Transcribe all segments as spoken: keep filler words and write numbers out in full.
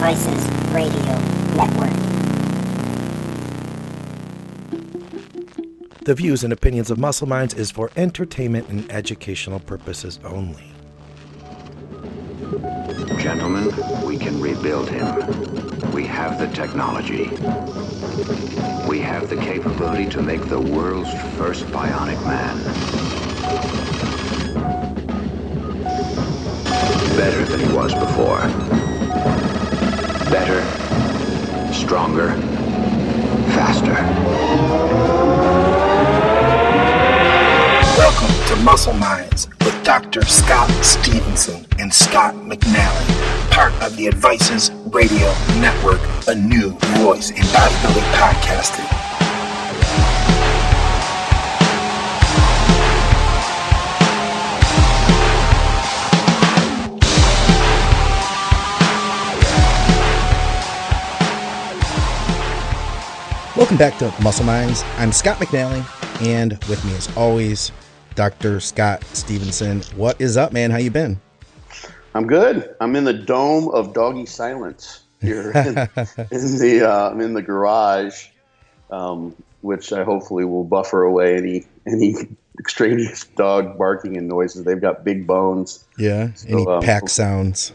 Devices Radio Network. The views and opinions of Muscle Minds is for entertainment and educational purposes only. Gentlemen, we can rebuild him. We have the technology. We have the capability to make the world's first bionic man. Better than he was before. Better, stronger, faster. Welcome to Muscle Minds with Doctor Scott Stevenson and Scott McNally, part of the Advices Radio Network, a new voice in bodybuilding podcasting. Welcome back to Muscle Minds. I'm Scott McNally, and with me as always, Doctor Scott Stevenson. What is up, man? How you been? I'm good. I'm in the dome of doggy silence here in, in the uh, I'm in the garage, um, which I hopefully will buffer away any any extraneous dog barking and noises. They've got big bones. Yeah. So, any um, pack sounds?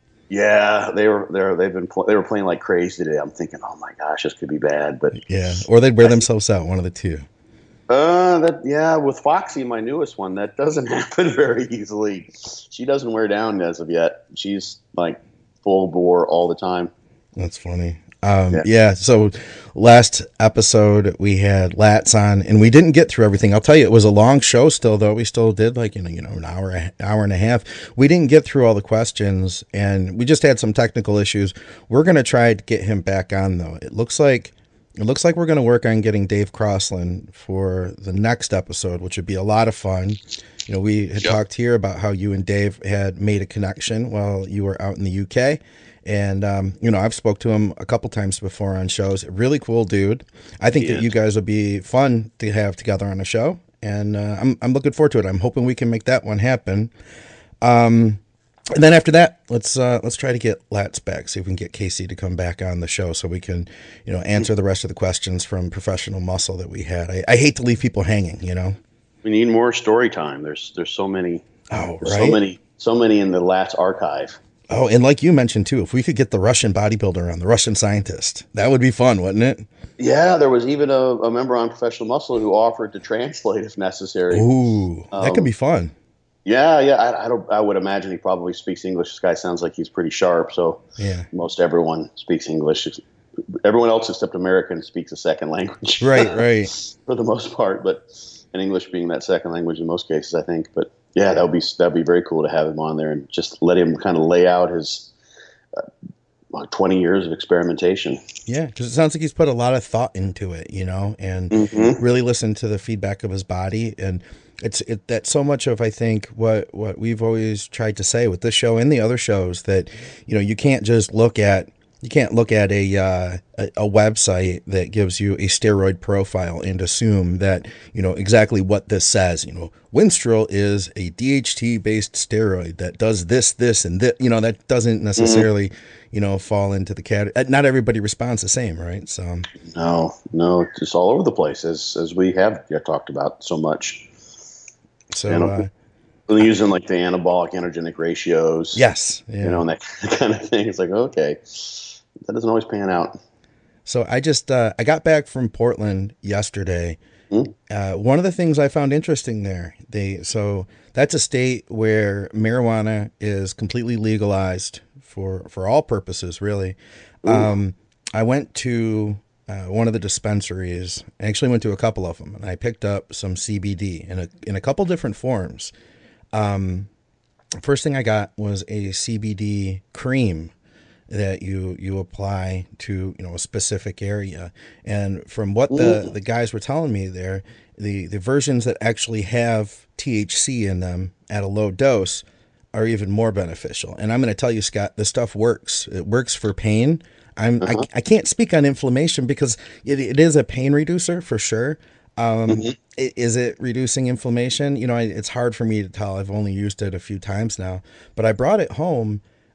Yeah, they were they they've been pl- they were playing like crazy today. I'm thinking, oh my gosh, this could be bad. But yeah, or they'd wear themselves out. One of the two. Uh, that yeah, with Foxy, my newest one, that doesn't happen very easily. She doesn't wear down as of yet. She's like full bore all the time. That's funny. Um, yeah. Yeah. So last episode we had Lats on, and we didn't get through everything. I'll tell you, it was a long show. Still, though, we still did like you know, you know, an hour, hour and a half. We didn't get through all the questions, and we just had some technical issues. We're gonna try to get him back on, though. It looks like. It looks like we're going to work on getting Dave Crossland for the next episode, which would be a lot of fun. You know, we had Yep. talked here about how you and Dave had made a connection while you were out in the U K. And, um, you know, I've spoke to him a couple times before on shows. Really cool dude. I think He that is. you guys would be fun to have together on a show. And uh, I'm, I'm looking forward to it. I'm hoping we can make that one happen. Um, And then after that, let's uh, let's try to get Lats back. See if we can get Casey to come back on the show so we can, you know, answer the rest of the questions from Professional Muscle that we had. I, I hate to leave people hanging, you know. We need more story time. There's there's so many. Oh, there's right. So many so many in the Lats archive. Oh, and like you mentioned too, if we could get the Russian bodybuilder on, the Russian scientist, that would be fun, wouldn't it? Yeah, there was even a, a member on Professional Muscle who offered to translate if necessary. Ooh, that could Um, be fun. Yeah, yeah. I, I don't. I would imagine he probably speaks English. This guy sounds like he's pretty sharp. So Yeah. most everyone speaks English. Everyone else except American speaks a second language. Right, right. For the most part, but and English being that second language in most cases, I think. But yeah, that would be that would be very cool to have him on there and just let him kind of lay out his uh, like twenty years of experimentation. Yeah, because it sounds like he's put a lot of thought into it, you know, and Mhm. really listened to the feedback of his body. And it's it that's so much of, I think, what what we've always tried to say with this show and the other shows, that, you know, you can't just look at you can't look at a uh, a, a website that gives you a steroid profile and assume that, you know, exactly what this says. You know, Winstrol is a D H T based steroid that does this, this, and that. You know, that doesn't necessarily, you know, fall into the category. Not everybody responds the same, right? So No, no, it's just all over the place as as we have yeah, talked about so much. so And, uh, We're using like the anabolic energenic ratios. yes, yeah. You know, and that kind of thing. It's like, okay, that doesn't always pan out. So I just uh, I got back from Portland yesterday. Mm. Uh, one of the things I found interesting there, they so that's a state where marijuana is completely legalized for for all purposes, really. Um, I went to uh, one of the dispensaries. I actually went to a couple of them, and I picked up some C B D in a in a couple different forms. Um, first thing I got was a C B D cream that you you apply to, you know, a specific area. And from what the, the guys were telling me there, the, the versions that actually have T H C in them at a low dose are even more beneficial. And I'm going to tell you, Scott, this stuff works. It works for pain. I'm Uh-huh. I, I can't speak on inflammation because it, it is a pain reducer for sure. Um, Mhm. i- is it reducing inflammation? You know, I, it's hard for me to tell. I've only used it a few times now, but I brought it home.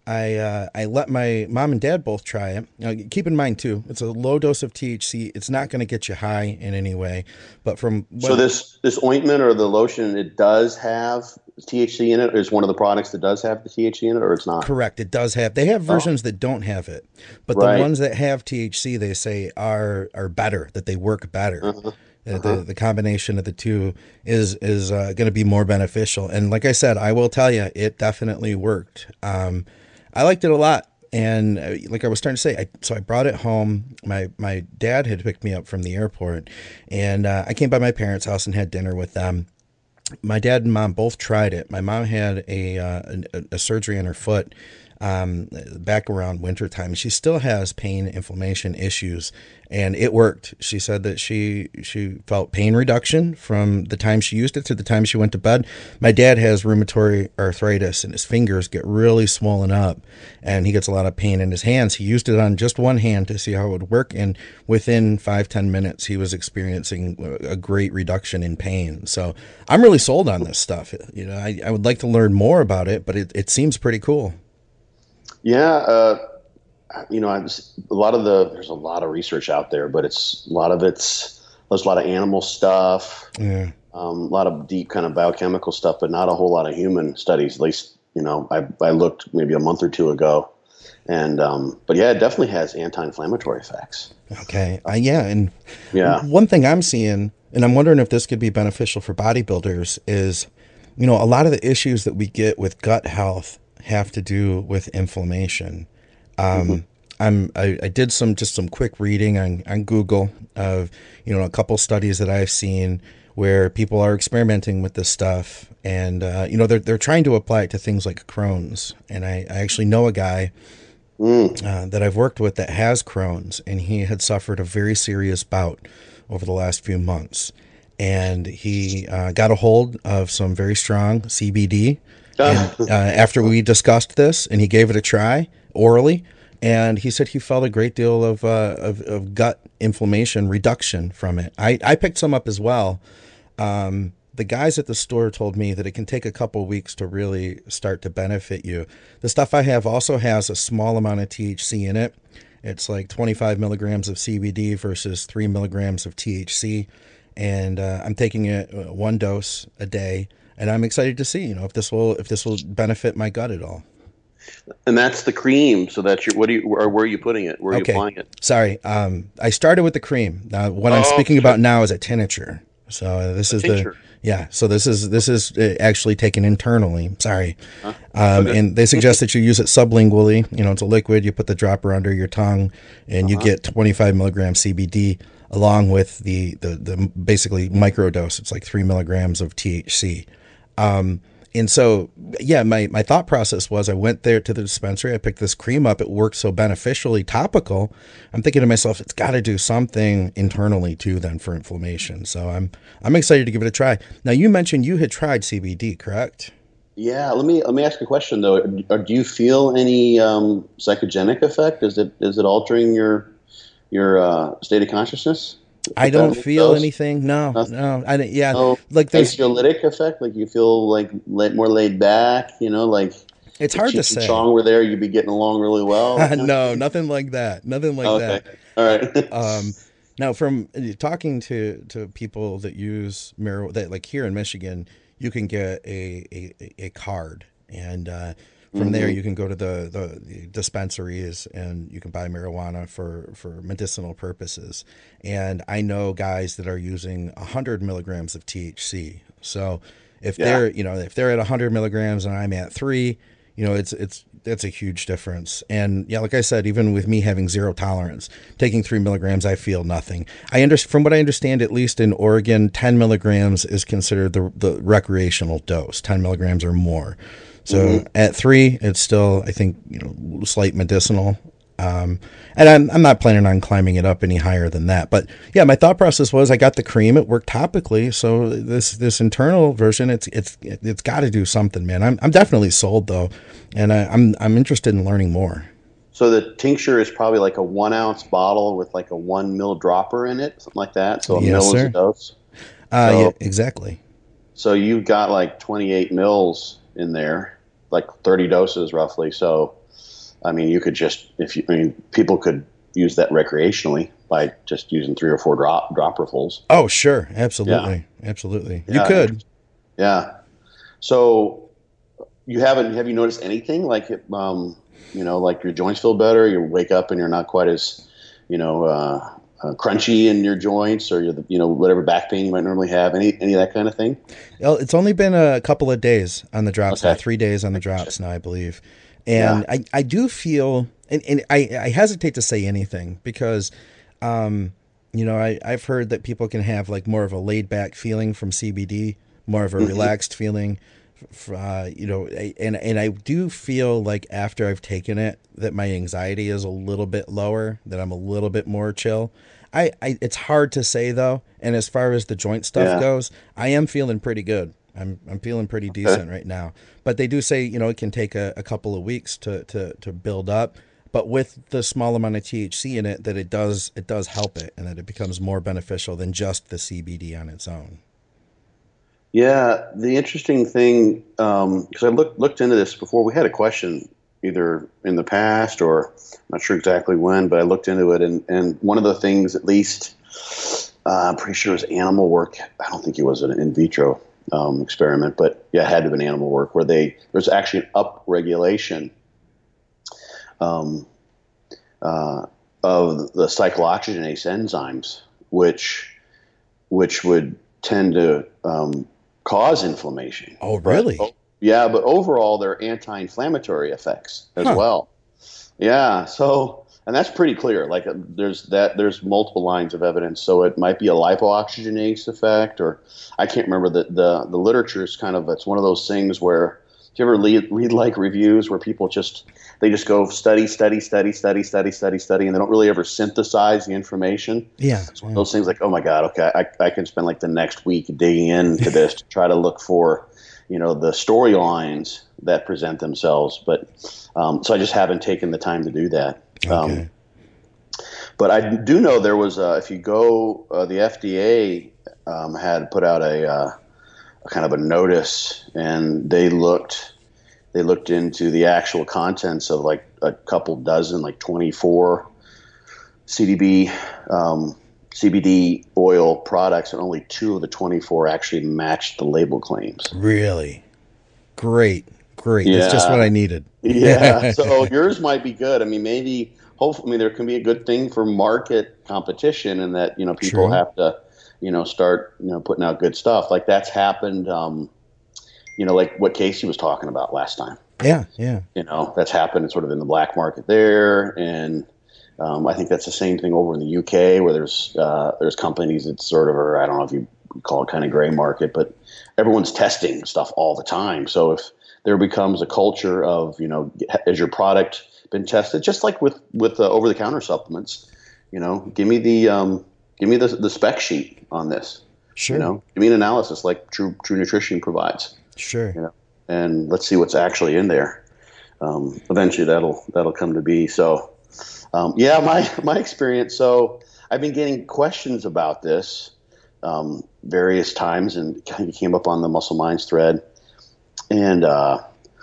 I uh, I let my mom and dad both try it. Now, keep in mind too, it's a low dose of T H C. It's not going to get you high in any way. But from So what- this this ointment or the lotion, it does have T H C in it. Is one of the products that does have the T H C in it, or it's not? correct, it does have. They have versions that don't have it, but Right. the ones that have T H C, they say are are better. That they work better. Uh-huh. Uh, The, the combination of the two is is uh, going to be more beneficial. And like I said, I will tell you, it definitely worked. Um, I liked it a lot. And uh, like I was starting to say, I, so I brought it home. My my dad had picked me up from the airport, and uh, I came by my parents' house and had dinner with them. My dad and mom both tried it. My mom had a uh, a, a surgery on her foot um, back around wintertime. She still has pain, inflammation issues, and it worked. She said that she she felt pain reduction from the time she used it to the time she went to bed. My dad has rheumatoid arthritis, and his fingers get really swollen up, and he gets a lot of pain in his hands. He used it on just one hand to see how it would work, and within five ten minutes, he was experiencing a great reduction in pain. So I'm really sold on this stuff. You know, I, I would like to learn more about it, but it, it seems pretty cool. Yeah, uh, you know, I was, a lot of the there's a lot of research out there, but it's a lot of it's there's a lot of animal stuff, Yeah. um, a lot of deep kind of biochemical stuff, but not a whole lot of human studies. At least, you know, I I looked maybe a month or two ago, and um, but yeah, it definitely has anti-inflammatory effects. Okay. Uh, yeah. And Yeah. one thing I'm seeing, and I'm wondering if this could be beneficial for bodybuilders, is, you know, a lot of the issues that we get with gut health have to do with inflammation. Um, mm-hmm. I'm, I, I did some, just some quick reading on, on Google of, you know, a couple studies that I've seen where people are experimenting with this stuff, and, uh, you know, they're, they're trying to apply it to things like Crohn's. And I, I actually know a guy Mm. Uh, that I've worked with that has Crohn's, and he had suffered a very serious bout over the last few months. And he uh, got a hold of some very strong C B D and, uh, after we discussed this, and he gave it a try orally. And he said he felt a great deal of, uh, of, of gut inflammation reduction from it. I, I picked some up as well. Um, The guys at the store told me that it can take a couple weeks to really start to benefit you. The stuff I have also has a small amount of T H C in it. It's like twenty-five milligrams of C B D versus three milligrams of T H C. And uh, I'm taking it uh, one dose a day. And I'm excited to see, you know, if this will if this will benefit my gut at all. And that's the cream. So that's your, what do you, or where are you putting it? Where are Okay. you applying it? Sorry. Um, I started with the cream. Now, what I'm Oh, speaking sure. about now is a tincture. So uh, this is tincture. the yeah. So this is this is uh, actually taken internally. Sorry, Huh? um, Okay. and they suggest that you use it sublingually. You know, it's a liquid. You put the dropper under your tongue, and you Uh-huh. get twenty-five milligrams C B D along with the the the basically microdose. It's like three milligrams of T H C. Um, And so, yeah, my, my thought process was I went there to the dispensary. I picked this cream up. It worked so beneficially topical. I'm thinking to myself, it's got to do something internally too then for inflammation. So I'm I'm excited to give it a try. Now, you mentioned you had tried C B D, correct? Yeah, let me let me ask a question though. Or do you feel any um, psychogenic effect? Is it is it altering your your uh, state of consciousness? I don't That feel does? anything. No, Nothing? no. I didn't- yeah, No like there's. anxiolytic effect, like you feel like la- more laid back. You know, like It's if hard to Cheech and say. Chong were there, you'd be getting along really well. No, nothing like that. Nothing like okay, that. all right. Um, now, from talking to, to people that use marijuana, that like here in Michigan, you can get a, a, a card, and uh, from there you can go to the, the, the dispensaries and you can buy marijuana for, for medicinal purposes. And I know guys that are using one hundred milligrams of T H C. So if Yeah. they're, you know, if they're at one hundred milligrams and I'm at three, you know, it's it's that's a huge difference. And yeah, like I said, even with me having zero tolerance, taking three milligrams, I feel nothing. I under, from what I understand, at least in Oregon, ten milligrams is considered the the recreational dose, ten milligrams or more. So mm-hmm. at three, it's still, I think, you know, slight medicinal. Um, and I'm, I'm not planning on climbing it up any higher than that. But yeah, my thought process was I got the cream, it worked topically. So this, this internal version, it's, it's, it's got to do something, man. I'm, I'm definitely sold though. And I, I'm, I'm interested in learning more. So the tincture is probably like a one ounce bottle with like a one mil dropper in it, something like that. So a Yes, mil sir. is a dose. Uh, So- yeah, exactly. So you've got like twenty-eight mils in there, like thirty doses roughly. So I mean, you could just, if you, I mean, people could use that recreationally by just using three or four drop dropperfuls. Oh, sure. Absolutely. Yeah. Absolutely. You yeah. could. Yeah. So you haven't, have you noticed anything like, um, you know, like your joints feel better, you wake up and you're not quite as, you know, uh, uh, crunchy in your joints, or you're, you know, whatever back pain you might normally have, any, any of that kind of thing? Well, it's only been a couple of days on the drops, okay. now, three days on the drops now, I believe. And yeah. I, I do feel, and, and I, I hesitate to say anything because, um, you know, I, I've heard that people can have like more of a laid back feeling from C B D, more of a mm-hmm. relaxed feeling, uh, you know, and, and I do feel like after I've taken it that my anxiety is a little bit lower, that I'm a little bit more chill. I, I it's hard to say though. And as far as the joint stuff yeah. goes, I am feeling pretty good. I'm I'm feeling pretty decent right now. But they do say, you know, it can take a, a couple of weeks to, to, to build up. But with the small amount of T H C in it, that it does it does help it, and that it becomes more beneficial than just the C B D on its own. Yeah, the interesting thing, because um, I looked looked into this before. We had a question either in the past or I'm not sure exactly when, but I looked into it, and, and one of the things, at least, uh, I'm pretty sure it was animal work. I don't think it was an in vitro um, experiment, but yeah, it had to have been animal work where they there's actually an upregulation um, uh, of the cyclooxygenase enzymes, which which would tend to um, cause inflammation. Oh, really? But, yeah, but overall, they're anti-inflammatory effects as huh. well. Yeah, so, and that's pretty clear. Like, uh, there's that. There's multiple lines of evidence. So it might be a lipooxygenase effect, or I can't remember. The the, the literature is kind of, it's one of those things where, do you ever read, read like reviews where people just, they just go study, study, study, study, study, study, study, and they don't really ever synthesize the information? Yeah. It's one of those things like, oh my God, okay, I, I can spend like the next week digging into this to try to look for, you know, the storylines that present themselves. But um, so I just haven't taken the time to do that. Okay. Um, but I do know there was, uh, if you go, uh, the F D A um, had put out a, uh, a kind of a notice, and they looked they looked into the actual contents of like a couple dozen, like twenty-four C D B um, C B D oil products, and only two of the twenty-four actually matched the label claims. Really? Great. Great. Yeah. That's just what I needed. Yeah. So yours might be good. I mean, maybe, hopefully, I mean, there can be a good thing for market competition, and that, you know, people True. have to, you know, start, you know, putting out good stuff. Like that's happened, um, you know, like what Casey was talking about last time. Yeah. Yeah. You know, that's happened sort of in the black market there. And um, I think that's the same thing over in the U K, where there's, uh, there's companies that sort of are, I don't know if you call it kind of gray market, but everyone's testing stuff all the time. So if there becomes a culture of, you know, has your product been tested, just like with, with uh, over the counter supplements, you know, give me the, um, give me the, the spec sheet on this. Sure. You know, give me an analysis like True True Nutrition provides. Sure. You know, and let's see what's actually in there. Um, eventually, that'll that'll come to be. So, um, yeah, my my experience. So, I've been getting questions about this um, various times, and kind of came up on the Muscle Minds thread. And uh,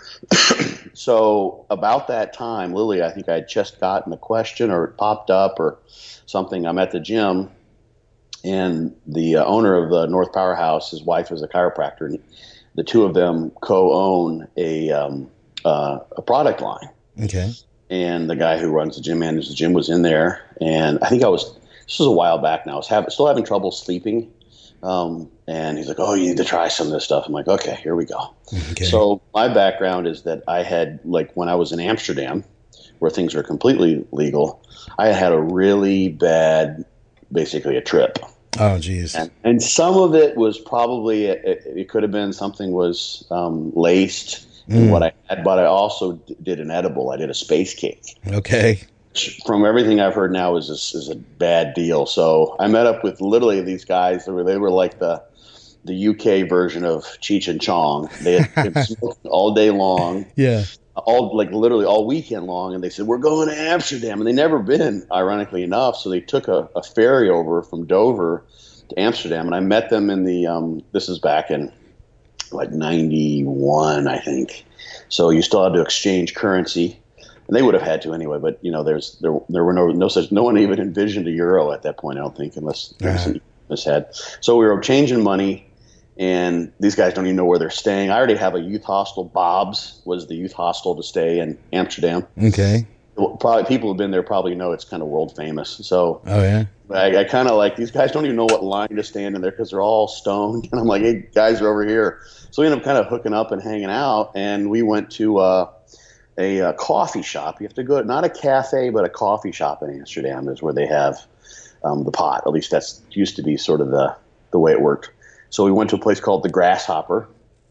so, about that time, Lily, I think I had just gotten a question, or it popped up, or something. I'm at the gym. And the uh, owner of the North Powerhouse, his wife is a chiropractor, and the two of them co-own a um, uh, a product line. Okay. And the guy who runs the gym, manages the gym, was in there, and I think I was. This was a while back now. I was having, still having trouble sleeping, um, and he's like, "Oh, you need to try some of this stuff." I'm like, "Okay, here we go." Okay. So my background is that I had, like, when I was in Amsterdam, where things are completely legal, I had a really bad, basically a trip. Oh, geez. And, and some of it was probably, it, it could have been something was um, laced in Mm. what I had, but I also d- did an edible. I did a space cake. Okay. Which, from everything I've heard now, is a, is a bad deal. So I met up with literally these guys. They were, they were like the the U K version of Cheech and Chong. They had been smoking all day long. Yeah. All like literally all weekend long, and they said, "We're going to Amsterdam," and they never been, ironically enough. So they took a, a ferry over from Dover to Amsterdam, and I met them in the. Um, this is back in like ninety-one, I think. So you still had to exchange currency, And they would have had to anyway, but you know, there's there there were no no such no one even envisioned a euro at that point. I don't think, unless there was an mishead. So we were changing money, and these guys don't even know where they're staying. I already have a youth hostel. Bob's was the youth hostel to stay in Amsterdam. Okay. Probably people who've been there probably know it's kind of world famous. So oh yeah, I, I kind of like these guys don't even know what line to stand in there because they're all stoned, and I'm like, hey, guys are over here. So we ended up kind of hooking up and hanging out, and we went to. Uh, A, a coffee shop. You have to go, not a cafe, but a coffee shop in Amsterdam is where they have um, the pot. At least that's used to be sort of the, the way it worked. So we went to a place called the Grasshopper.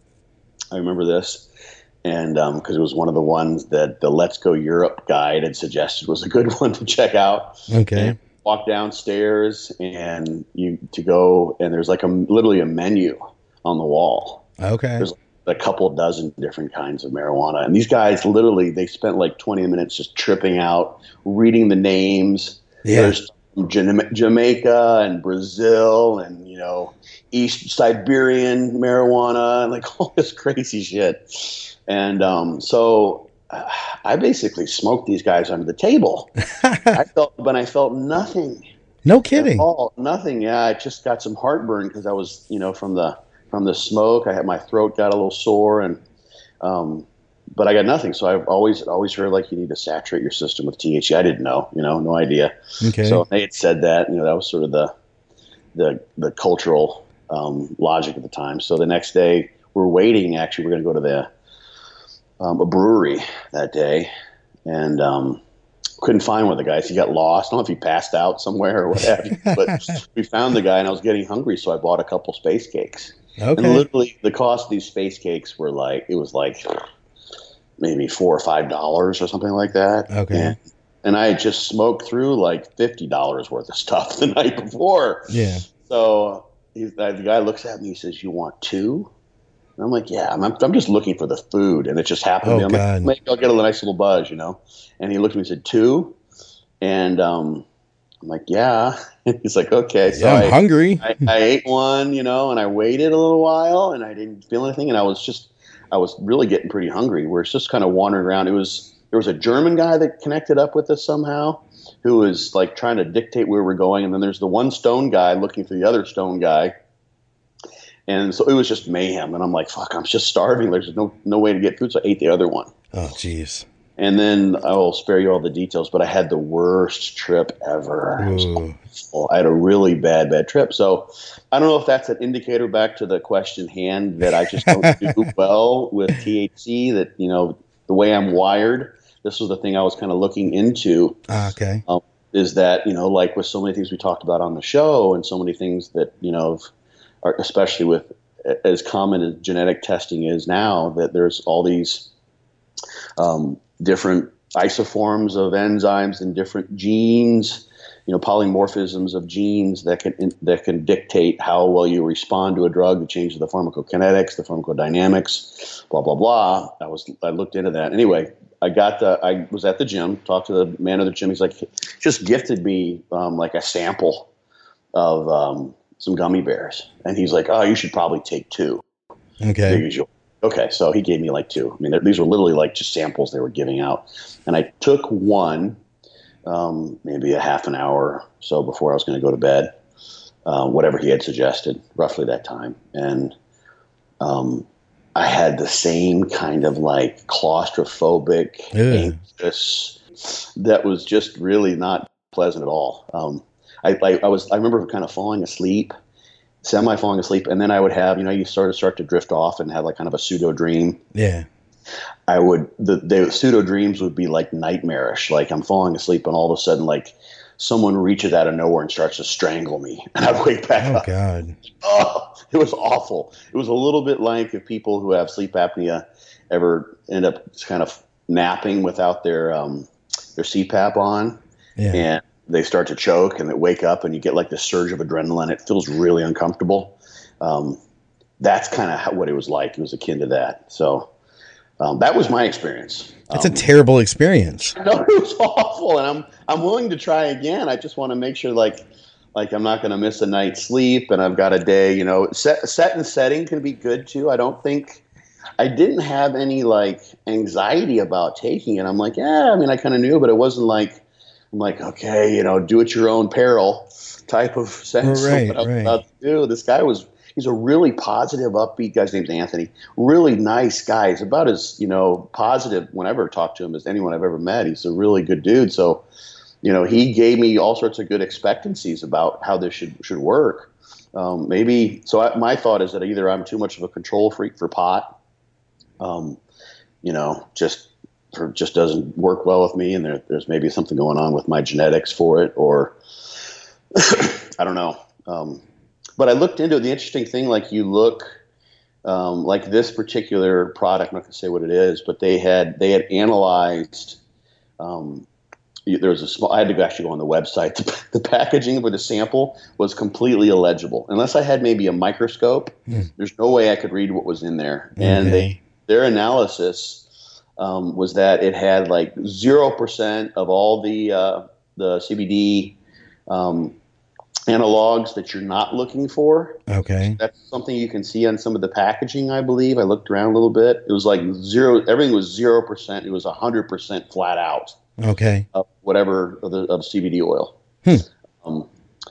I remember this. And because um, it was one of the ones that the Let's Go Europe guide had suggested was a good one to check out. Okay. And walk downstairs and you to go, and there's like a literally a menu on the wall. Okay. There's a couple dozen different kinds of marijuana. And these guys literally, they spent like twenty minutes just tripping out, reading the names. Yeah. There's Jama- Jamaica and Brazil and, you know, East Siberian marijuana and like all this crazy shit. And um, so uh, I basically smoked these guys under the table. I felt, but I felt nothing. No kidding. At all. Nothing. Yeah. I just got some heartburn because I was, you know, from the, from the smoke. I had my throat got a little sore, and um, but I got nothing. So I've always always heard like you need to saturate your system with T H C. I didn't know, you know, no idea. Okay. So they had said that, you know, that was sort of the the the cultural um, logic at the time. So the next day we're waiting. Actually, we're going to go to the um, a brewery that day, and um, couldn't find one of the guys. He got lost. I don't know if he passed out somewhere or what have you, but we found the guy, and I was getting hungry, so I bought a couple space cakes. Okay. And literally, the cost of these space cakes were like, it was like maybe four or five dollars or something like that. Okay. And, and I had just smoked through like fifty dollars worth of stuff the night before. Yeah. So he's, the guy looks at me, he says, "You want two?" And I'm like, "Yeah, I'm, I'm just looking for the food." And it just happened. Oh, to me. I'm God. like, maybe I'll get a nice little buzz, you know? And he looked at me and said, "Two?" And um, I'm like, "Yeah." He's like, "Okay." So yeah, I'm I, hungry. I, I ate one, you know, and I waited a little while, and I didn't feel anything, and I was just, I was really getting pretty hungry. We're just kind of wandering around. It was there was a German guy that connected up with us somehow, who was like trying to dictate where we're going, and then there's the one stone guy looking for the other stone guy, and so it was just mayhem. And I'm like, "Fuck, I'm just starving. There's no no way to get food," so I ate the other one. Oh, jeez. And then I will spare you all the details, but I had the worst trip ever. It was awful. I had a really bad, bad trip. So I don't know if that's an indicator back to the question hand that I just don't do well with T H C, that, you know, the way I'm wired. This was the thing I was kind of looking into. Ah, okay. Um, is that, you know, like with so many things we talked about on the show and so many things that, you know, are, especially with as common as genetic testing is now, that there's all these um, different isoforms of enzymes and different genes, you know, polymorphisms of genes that can that can dictate how well you respond to a drug, the change of the pharmacokinetics, the pharmacodynamics, blah blah blah. I was I looked into that. Anyway, I got the I was at the gym, talked to the man of the gym. He's like, just gifted me um, like a sample of um, some gummy bears, and he's like, oh, you should probably take two. Okay. Okay, so he gave me like two. I mean, these were literally like just samples they were giving out. And I took one, um, maybe a half an hour or so before I was going to go to bed, uh, whatever he had suggested, roughly that time. And um, I had the same kind of like claustrophobic, Ew. anxious, that was just really not pleasant at all. Um, I, I, I was, I remember kind of falling asleep. Semi falling asleep, and then I would have, you know, you sort of start to drift off and have like kind of a pseudo dream. Yeah. I would the, the pseudo dreams would be like nightmarish, like I'm falling asleep and all of a sudden like someone reaches out of nowhere and starts to strangle me, and I'd wake back Oh up. God. Oh, it was awful. It was a little bit like if people who have sleep apnea ever end up kind of napping without their um, their C PAP on, Yeah. and they start to choke and they wake up and you get like this surge of adrenaline. It feels really uncomfortable. Um, that's kind of what it was like. It was akin to that. So um, that was my experience. That's um, a terrible experience. No, it was awful. And I'm, I'm willing to try again. I just want to make sure like, like I'm not going to miss a night's sleep and I've got a day, you know, set, set and setting can be good too. I don't think I didn't have any like anxiety about taking it. I'm like, yeah, I mean, I kind of knew, but it wasn't like, I'm like, okay, you know, do at your own peril type of sense. Right, What I was right. about to do. This guy was, he's a really positive, upbeat guy's name's Anthony. Really nice guy. He's about as, you know, positive whenever I talk to him as anyone I've ever met. He's a really good dude. So, you know, he gave me all sorts of good expectancies about how this should should work. Um, maybe so. I, my thought is that either I'm too much of a control freak for pot, um, you know, just for, just doesn't work well with me, and there, there's maybe something going on with my genetics for it, or I don't know. Um, but I looked into it. The interesting thing, like you look, um, like this particular product. I'm not going to say what it is, but they had they had analyzed. Um, There was a small. I had to actually go on the website. The, the packaging for the sample was completely illegible, unless I had maybe a microscope. Mm. There's no way I could read what was in there. Okay. And they, their analysis um, was that it had like zero percent of all the uh, the C B D um, analogs that you're not looking for. Okay, that's something you can see on some of the packaging. I believe I looked around a little bit. It was like zero. Everything was zero percent. It was a hundred percent flat out. Okay. Of whatever of, the, of C B D oil. Hmm. Um,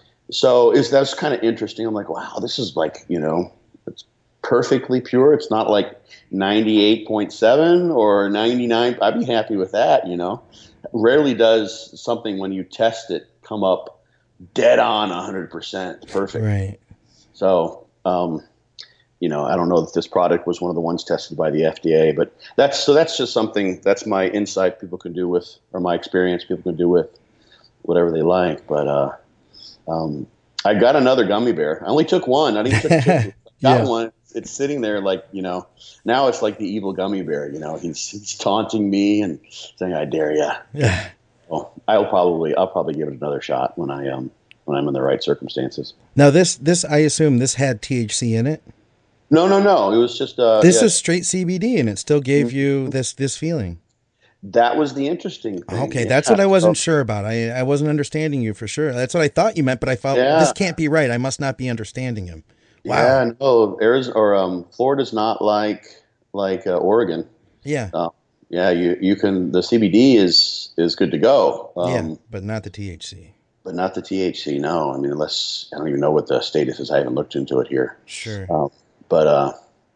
so is that's kind of interesting. I'm like, wow, this is like, you know, it's perfectly pure. It's not like ninety-eight point seven or ninety-nine. I'd be happy with that. You know, rarely does something when you test it come up dead on one hundred percent perfect. Right. So, um, you know, I don't know that this product was one of the ones tested by the F D A, but that's so that's just something that's my insight people can do with, or my experience people can do with whatever they like. But uh, um, I got another gummy bear. I only took one. I didn't take two. I got Yeah. one. It's sitting there like, you know, now it's like the evil gummy bear. You know, he's he's taunting me and saying, "I dare ya." Yeah. Well, I'll probably I'll probably give it another shot when I um when I'm in the right circumstances. Now this this I assume this had T H C in it. No, no, no. It was just uh, This yeah. is straight C B D, and it still gave you this this feeling. That was the interesting thing. Okay, Yeah. that's what I wasn't So- sure about. I I wasn't understanding you for sure. That's what I thought you meant, but I felt Yeah. this can't be right. I must not be understanding him. Wow. Yeah, no, Arizona or um, Florida's not like like uh, Oregon. Yeah. Uh, yeah, you you can the C B D is is good to go. Um, yeah, but not the T H C. but not the T H C. No, I mean unless I don't even know what the status is. I haven't looked into it here. Sure. Um, but uh,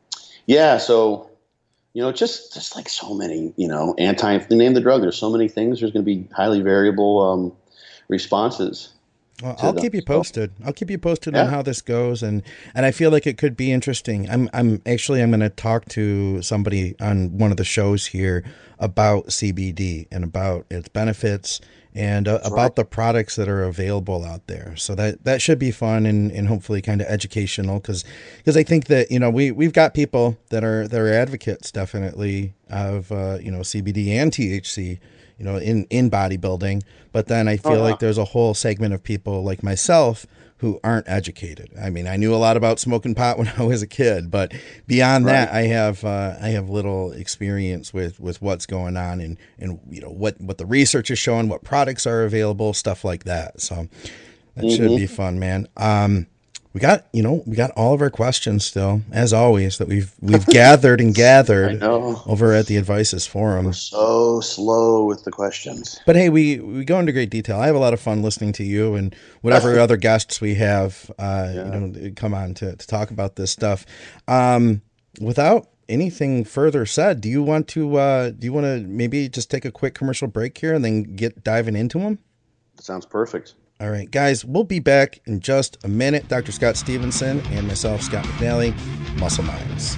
yeah, so you know, just just like so many, you know, anti name the drug. There's so many things. There's going to be highly variable um, responses. Well, to I'll them. keep you So- posted. I'll keep you posted Yeah. on how this goes, and and I feel like it could be interesting. I'm I'm actually I'm going to talk to somebody on one of the shows here about C B D and about its benefits and uh, about right. the products that are available out there. So that that should be fun and, and hopefully kind of educational because because I think that you know we we've got people that are that are advocates definitely of uh, you know C B D and T H C. You know, in, in bodybuilding, but then I feel Uh-huh. like there's a whole segment of people like myself who aren't educated. I mean, I knew a lot about smoking pot when I was a kid, but beyond that, I have uh, I have little experience with, with what's going on and, and you know what, what the research is showing, what products are available, stuff like that. So that should Mm-hmm. be fun, man. Um, we got you know we got all of our questions still, as always, that we've we've gathered and I gathered know. over at the Advices Forum. So slow with the questions. But hey, we, we go into great detail. I have a lot of fun listening to you and whatever other guests we have, uh, Yeah. you know, come on to, to talk about this stuff. Um, without anything further said, do you want to uh, do you want to maybe just take a quick commercial break here and then get diving into them? Sounds perfect. All right, guys, we'll be back in just a minute. Doctor Scott Stevenson and myself, Scott McNally, Muscle Minds.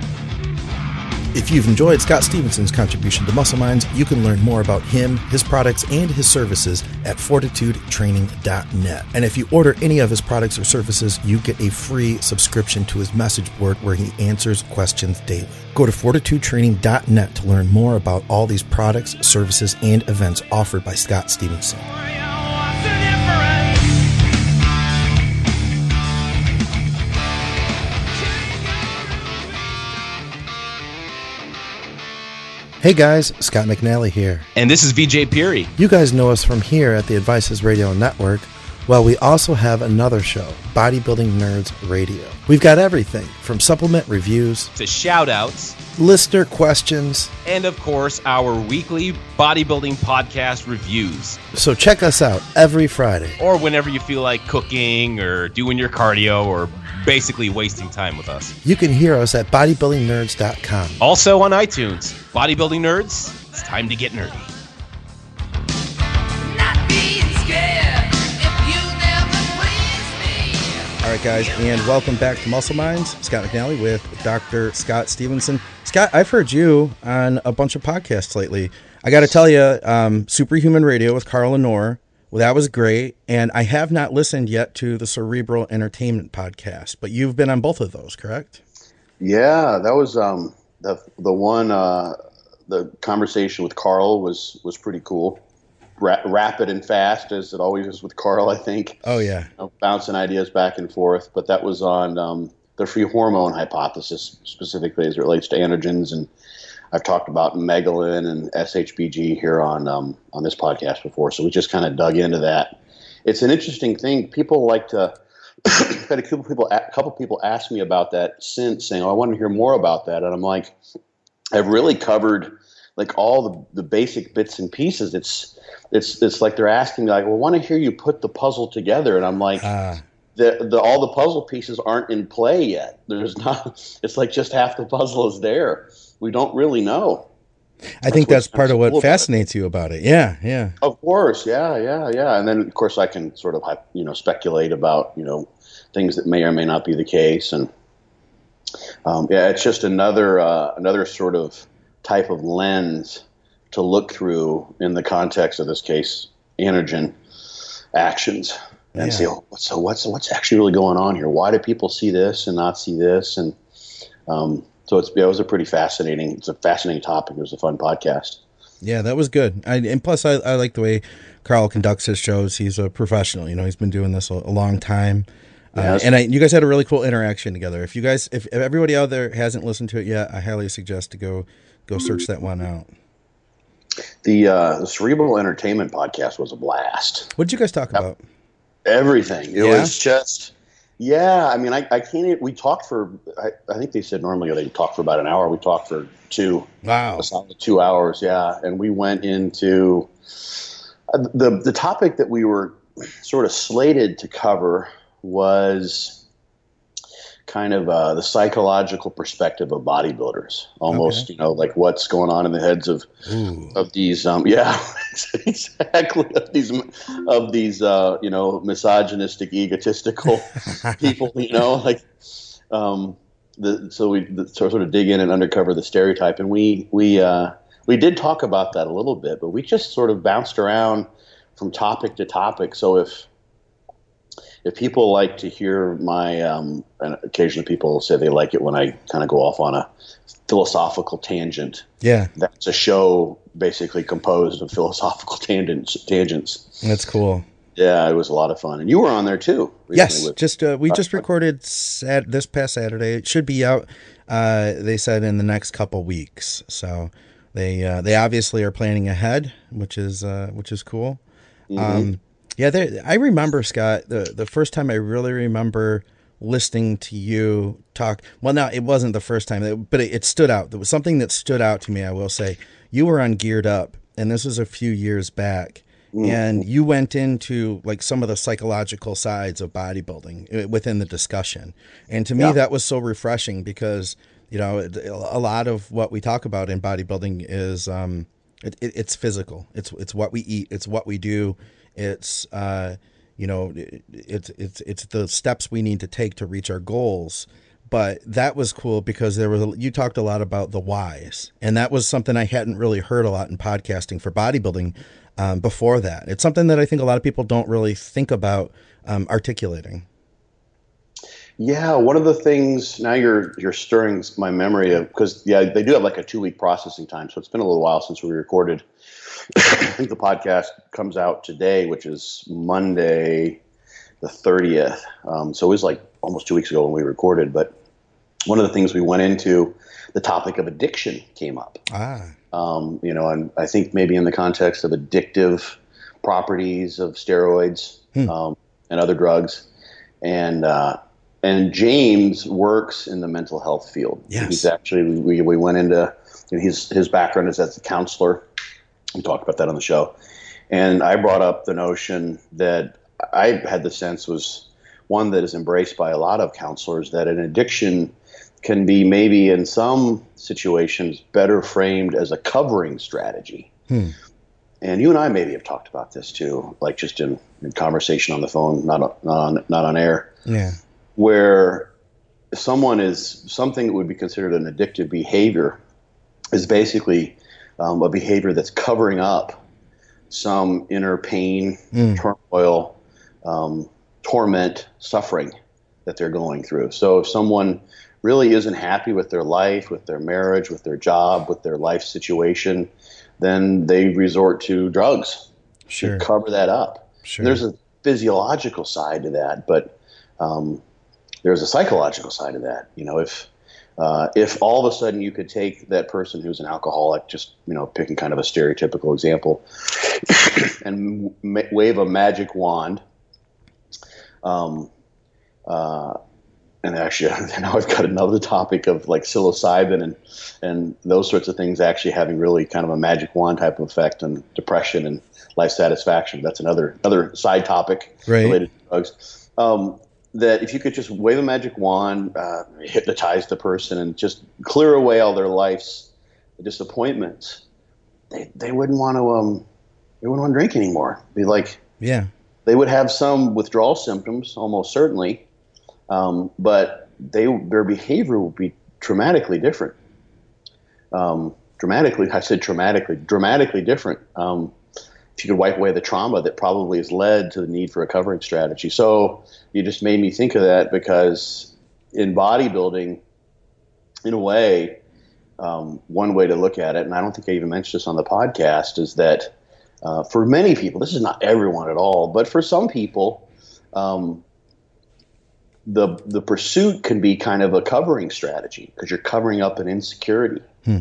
If you've enjoyed Scott Stevenson's contribution to Muscle Minds, you can learn more about him, his products, and his services at fortitude training dot net. And if you order any of his products or services, you get a free subscription to his message board where he answers questions daily. Go to fortitude training dot net to learn more about all these products, services, and events offered by Scott Stevenson. Hey guys, Scott McNally here. And this is V J Peary. You guys know us from here at the Advices Radio Network. Well, we also have another show, Bodybuilding Nerds Radio. We've got everything from supplement reviews to shout outs, listener questions, and of course, our weekly bodybuilding podcast reviews. So check us out every Friday. Or whenever you feel like cooking or doing your cardio or basically wasting time with us. You can hear us at bodybuilding nerds dot com. Also on iTunes. Bodybuilding Nerds, it's time to get nerdy. All right, guys, and welcome back to Muscle Minds. Scott McNally with Doctor Scott Stevenson. Scott, I've heard you on a bunch of podcasts lately. I got to tell you, um, Superhuman Radio with Carl Lenore, well, that was great. And I have not listened yet to the Cerebral Entertainment podcast, but you've been on both of those, correct? Yeah, that was um, the the one. Uh, the conversation with Carl was was pretty cool. Ra- rapid and fast, as it always is with Carl, I think. Oh, yeah. You know, bouncing ideas back and forth. But that was on um, the free hormone hypothesis, specifically as it relates to androgens. And I've talked about Megalin and S H B G here on um, on this podcast before. So we just kind of dug into that. It's an interesting thing. People like to – had a couple people, a couple people ask me about that since, saying, oh, I want to hear more about that. And I'm like, I've really covered like all the, the basic bits and pieces. It's – It's it's like they're asking me, like, well, I want to hear you put the puzzle together. And I'm like, uh, the, the all the puzzle pieces aren't in play yet. There's not. It's like just half the puzzle is there. We don't really know. I that's think that's part of what cool fascinates you about it. Yeah, yeah. Of course, yeah, yeah, yeah. And then, of course, I can sort of, you know, speculate about, you know, things that may or may not be the case. And, um, yeah, it's just another uh, another sort of type of lens to look through in the context of this case, androgen actions, and yeah. see, oh, so what's what's actually really going on here? Why do people see this and not see this? And um, so it's it was a pretty fascinating. It's a fascinating topic. It was a fun podcast. Yeah, that was good. I, and plus, I, I like the way Carl conducts his shows. He's a professional. You know, he's been doing this a, a long time. Uh, and I, you guys had a really cool interaction together. If you guys, if, if everybody out there hasn't listened to it yet, I highly suggest to go go search that one out. The, uh, the Cerebral Entertainment podcast was a blast. What did you guys talk about? Everything. It yeah? was just, yeah. I mean, I, I can't. Even, we talked for. I, I think they said normally they talk for about an hour. We talked for two. Wow. A solid two hours. Yeah, and we went into uh, the the topic that we were sort of slated to cover was kind of uh, the psychological perspective of bodybuilders, almost, okay. you know, like what's going on in the heads of Ooh. of these, um, yeah, exactly, of these, of these, uh, you know, misogynistic, egotistical people, you know, like, um, the, so we the, sort of dig in and uncover the stereotype, and we we uh, we did talk about that a little bit, but we just sort of bounced around from topic to topic. So if If people like to hear my, um, and occasionally people say they like it when I kind of go off on a philosophical tangent. Yeah. That's a show basically composed of philosophical tangents. tangents. That's cool. Yeah, it was a lot of fun. And you were on there too. Yes, with, just uh, we just recorded sat- this past Saturday. It should be out, uh, they said, in the next couple weeks. So they uh, they obviously are planning ahead, which is uh, which is cool. Mm-hmm. Um Yeah, there, I remember, Scott, the, the first time I really remember listening to you talk. Well, no, it wasn't the first time, but it, it stood out. There was something that stood out to me, I will say. You were on Geared Up, and this was a few years back, mm-hmm. and you went into like some of the psychological sides of bodybuilding within the discussion. And to me, yeah. that was so refreshing because, you know, a lot of what we talk about in bodybuilding is um, it, it, it's physical. It's it's what we eat. It's what we do. It's, uh, you know, it's, it's, it's the steps we need to take to reach our goals. But that was cool because there was, you talked a lot about the whys, and that was something I hadn't really heard a lot in podcasting for bodybuilding um, before that. It's something that I think a lot of people don't really think about um, articulating. Yeah, one of the things, now you're you're stirring my memory of, because yeah, they do have like a two week processing time, so it's been a little while since we recorded. I think the podcast comes out today, which is Monday the thirtieth. Um, so it was like almost two weeks ago when we recorded. But one of the things we went into, the topic of addiction came up. Ah. Um, you know, and I think maybe in the context of addictive properties of steroids. Hmm. Um, and other drugs. And uh, and James works in the mental health field. Yes. He's actually, we, we went into, you know, his, his background is as a counselor. We talked about that on the show. And I brought up the notion that I had the sense was one that is embraced by a lot of counselors, that an addiction can be maybe in some situations better framed as a covering strategy. Hmm. And you and I maybe have talked about this too, like just in, in conversation on the phone, not on, not on, not on air. Yeah. Where someone is, something that would be considered an addictive behavior is basically um, a behavior that's covering up some inner pain, mm. turmoil, um, torment, suffering that they're going through. So if someone really isn't happy with their life, with their marriage, with their job, with their life situation, then they resort to drugs sure. to cover that up. Sure. There's a physiological side to that, but um, there's a psychological side to that. You know, if uh, if all of a sudden you could take that person who's an alcoholic, just, you know, picking kind of a stereotypical example, and ma- wave a magic wand, um, uh, and actually now I've got another topic of like psilocybin and and those sorts of things actually having really kind of a magic wand type of effect on depression and life satisfaction. That's another another side topic right. related to drugs. Um, that if you could just wave a magic wand, uh, hypnotize the person, and just clear away all their life's disappointments, they they wouldn't want to um they wouldn't want to drink anymore. Be like yeah, they would have some withdrawal symptoms, almost certainly, um, but they their behavior would be dramatically different. Um, dramatically, I said dramatically, dramatically different. Um, if you could wipe away the trauma that probably has led to the need for a covering strategy. So you just made me think of that, because in bodybuilding, in a way, um, one way to look at it, and I don't think I even mentioned this on the podcast, is that uh, for many people, this is not everyone at all, but for some people, um, the the pursuit can be kind of a covering strategy, because you're covering up an insecurity. Hmm.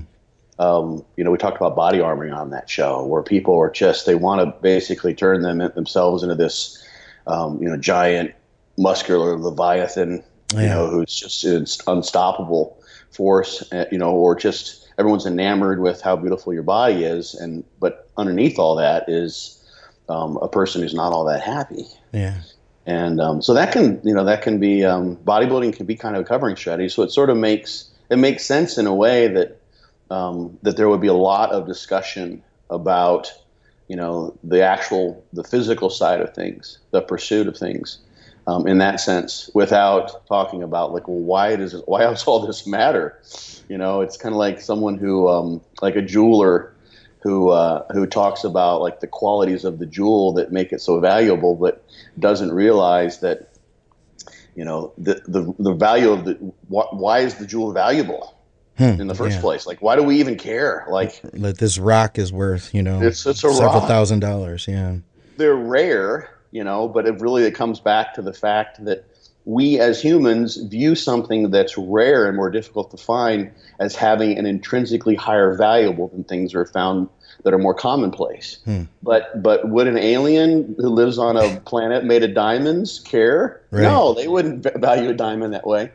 Um, you know, we talked about body armoring on that show, where people are just, they want to basically turn them themselves into this, um, you know, giant muscular Leviathan, yeah. you know, who's just an unstoppable force, uh, you know, or just everyone's enamored with how beautiful your body is. And, but underneath all that is um, a person who's not all that happy. Yeah. And um, so that can, you know, that can be, um, bodybuilding can be kind of a covering strategy. So it sort of makes, it makes sense in a way that, Um, that there would be a lot of discussion about, you know, the actual, the physical side of things, the pursuit of things, um, in that sense, without talking about like, well, why does it, why does all this matter? You know, it's kind of like someone who, um, like a jeweler who, uh, who talks about like the qualities of the jewel that make it so valuable, but doesn't realize that, you know, the, the, the value of the, wh- why is the jewel valuable? Hmm, in the first yeah. place? Like, why do we even care? Like, that this rock is worth, you know, it's, it's a several rock. thousand dollars. Yeah. They're rare, you know, but it really, it comes back to the fact that we as humans view something that's rare and more difficult to find as having an intrinsically higher value than things that are found that are more commonplace. Hmm. But but would an alien who lives on a planet made of diamonds care? Right. No, they wouldn't value a diamond that way.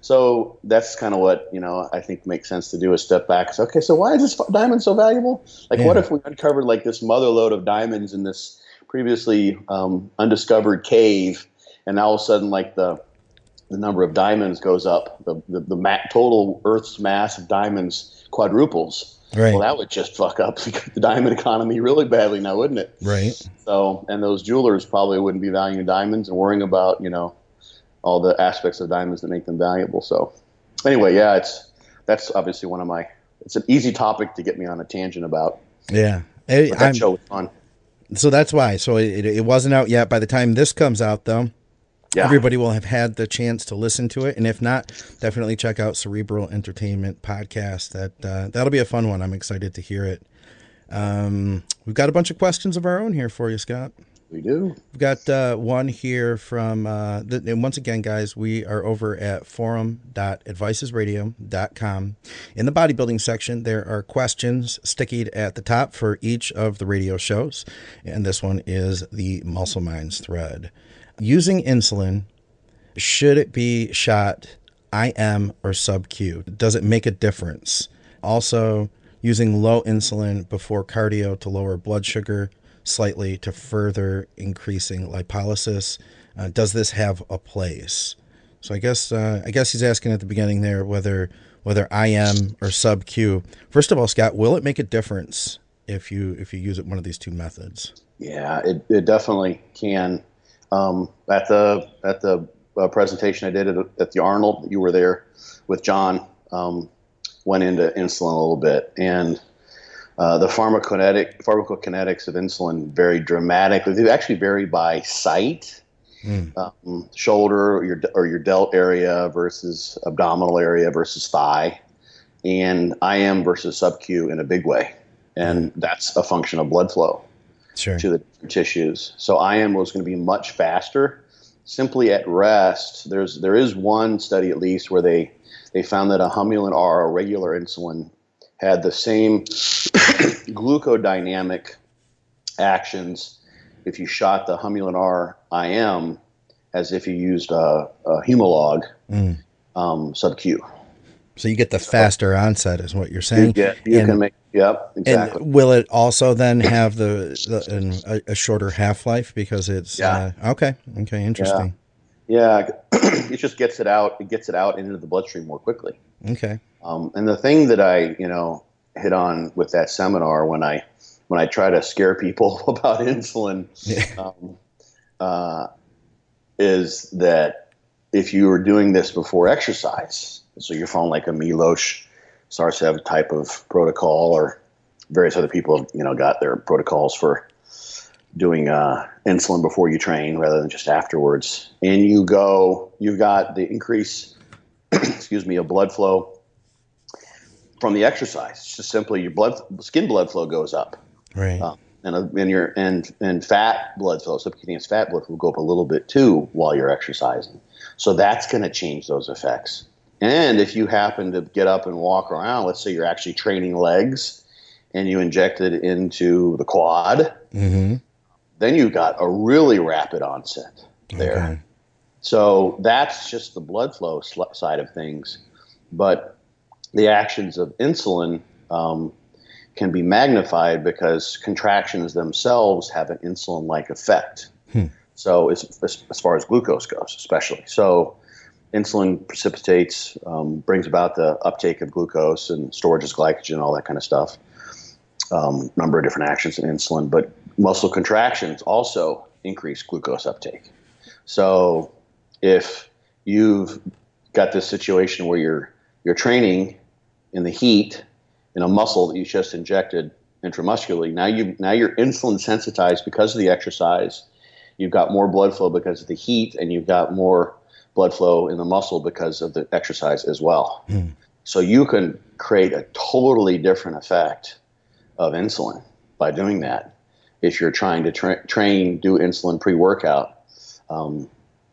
So that's kind of what, you know, I think makes sense to do, a step back. So, okay, so why is this diamond so valuable? Like, yeah. what if we uncovered like this mother lode of diamonds in this previously um, undiscovered cave, and now all of a sudden, like the the number of diamonds goes up, the the, the ma- total Earth's mass of diamonds quadruples. Right. Well, that would just fuck up the diamond economy really badly now, wouldn't it? Right. So, and those jewelers probably wouldn't be valuing diamonds and worrying about, you know, all the aspects of diamonds that make them valuable. So anyway, yeah, it's, that's obviously one of my, it's an easy topic to get me on a tangent about. Yeah. But that I'm, show was fun. So that's why. So it, it wasn't out yet. By the time this comes out, though, yeah. everybody will have had the chance to listen to it. And if not, definitely check out Cerebral Entertainment Podcast. That, uh, that'll be a fun one. I'm excited to hear it. Um, we've got a bunch of questions of our own here for you, Scott. We do. We've got uh, one here from, uh, the, and once again, guys, we are over at forum dot advices radio dot com. In the bodybuilding section, there are questions stickied at the top for each of the radio shows, and this one is the Muscle Minds thread. Using insulin, should it be shot I M or sub-Q? Does it make a difference? Also, using low insulin before cardio to lower blood sugar slightly to further increasing lipolysis. Uh, does this have a place? So I guess uh, I guess he's asking at the beginning there whether whether I M or sub-Q. First of all, Scott, will it make a difference if you if you use it one of these two methods? Yeah, it, it definitely can. Um, at the at the uh, presentation I did at, at the Arnold, you were there with John. Um, went into insulin a little bit, and Uh, the pharmacokinetic, pharmacokinetics of insulin vary dramatically. They actually vary by site, mm. um, shoulder or your, or your delt area versus abdominal area versus thigh, and I M versus sub-Q in a big way. And that's a function of blood flow sure. to the tissues. So I M was going to be much faster. Simply at rest, there's there is one study at least where they, they found that a Humulin R, a regular insulin, had the same glucodynamic actions if you shot the Humulin R I M as if you used a, a Humalog mm. um, sub-Q. So you get the faster so, onset is what you're saying? You, get, you and, can make, yep, exactly. And will it also then have the, the a, a shorter half-life because it's, yeah. uh, okay, okay, interesting. Yeah, yeah. It just gets it out, it gets it out into the bloodstream more quickly. Okay. Um, and the thing that I, you know, hit on with that seminar when I when I try to scare people about insulin yeah. um, uh, is that if you are doing this before exercise, so you're following like a Milos Sarcev type of protocol, or various other people have, you know, got their protocols for doing uh, insulin before you train rather than just afterwards, and you go, you've got the increase, excuse me, of blood flow from the exercise. It's just simply your blood, skin blood flow goes up, right? Um, and uh, and your and and fat blood flow, subcutaneous fat blood will go up a little bit too while you're exercising. So that's going to change those effects. And if you happen to get up and walk around, let's say you're actually training legs, and you inject it into the quad, mm-hmm. then you've got a really rapid onset there. Okay. So that's just the blood flow side of things, but the actions of insulin um, can be magnified because contractions themselves have an insulin-like effect. Hmm. So as, as far as glucose goes, especially. So insulin precipitates, um, brings about the uptake of glucose and storage as glycogen, all that kind of stuff. Um, number of different actions in insulin, but muscle contractions also increase glucose uptake. So if you've got this situation where you're you're training in the heat in a muscle that you just injected intramuscularly, now you now you're insulin sensitized because of the exercise. You've got more blood flow because of the heat, and you've got more blood flow in the muscle because of the exercise as well. Hmm. So you can create a totally different effect of insulin by doing that if you're trying to tra- train, do insulin pre-workout. Um,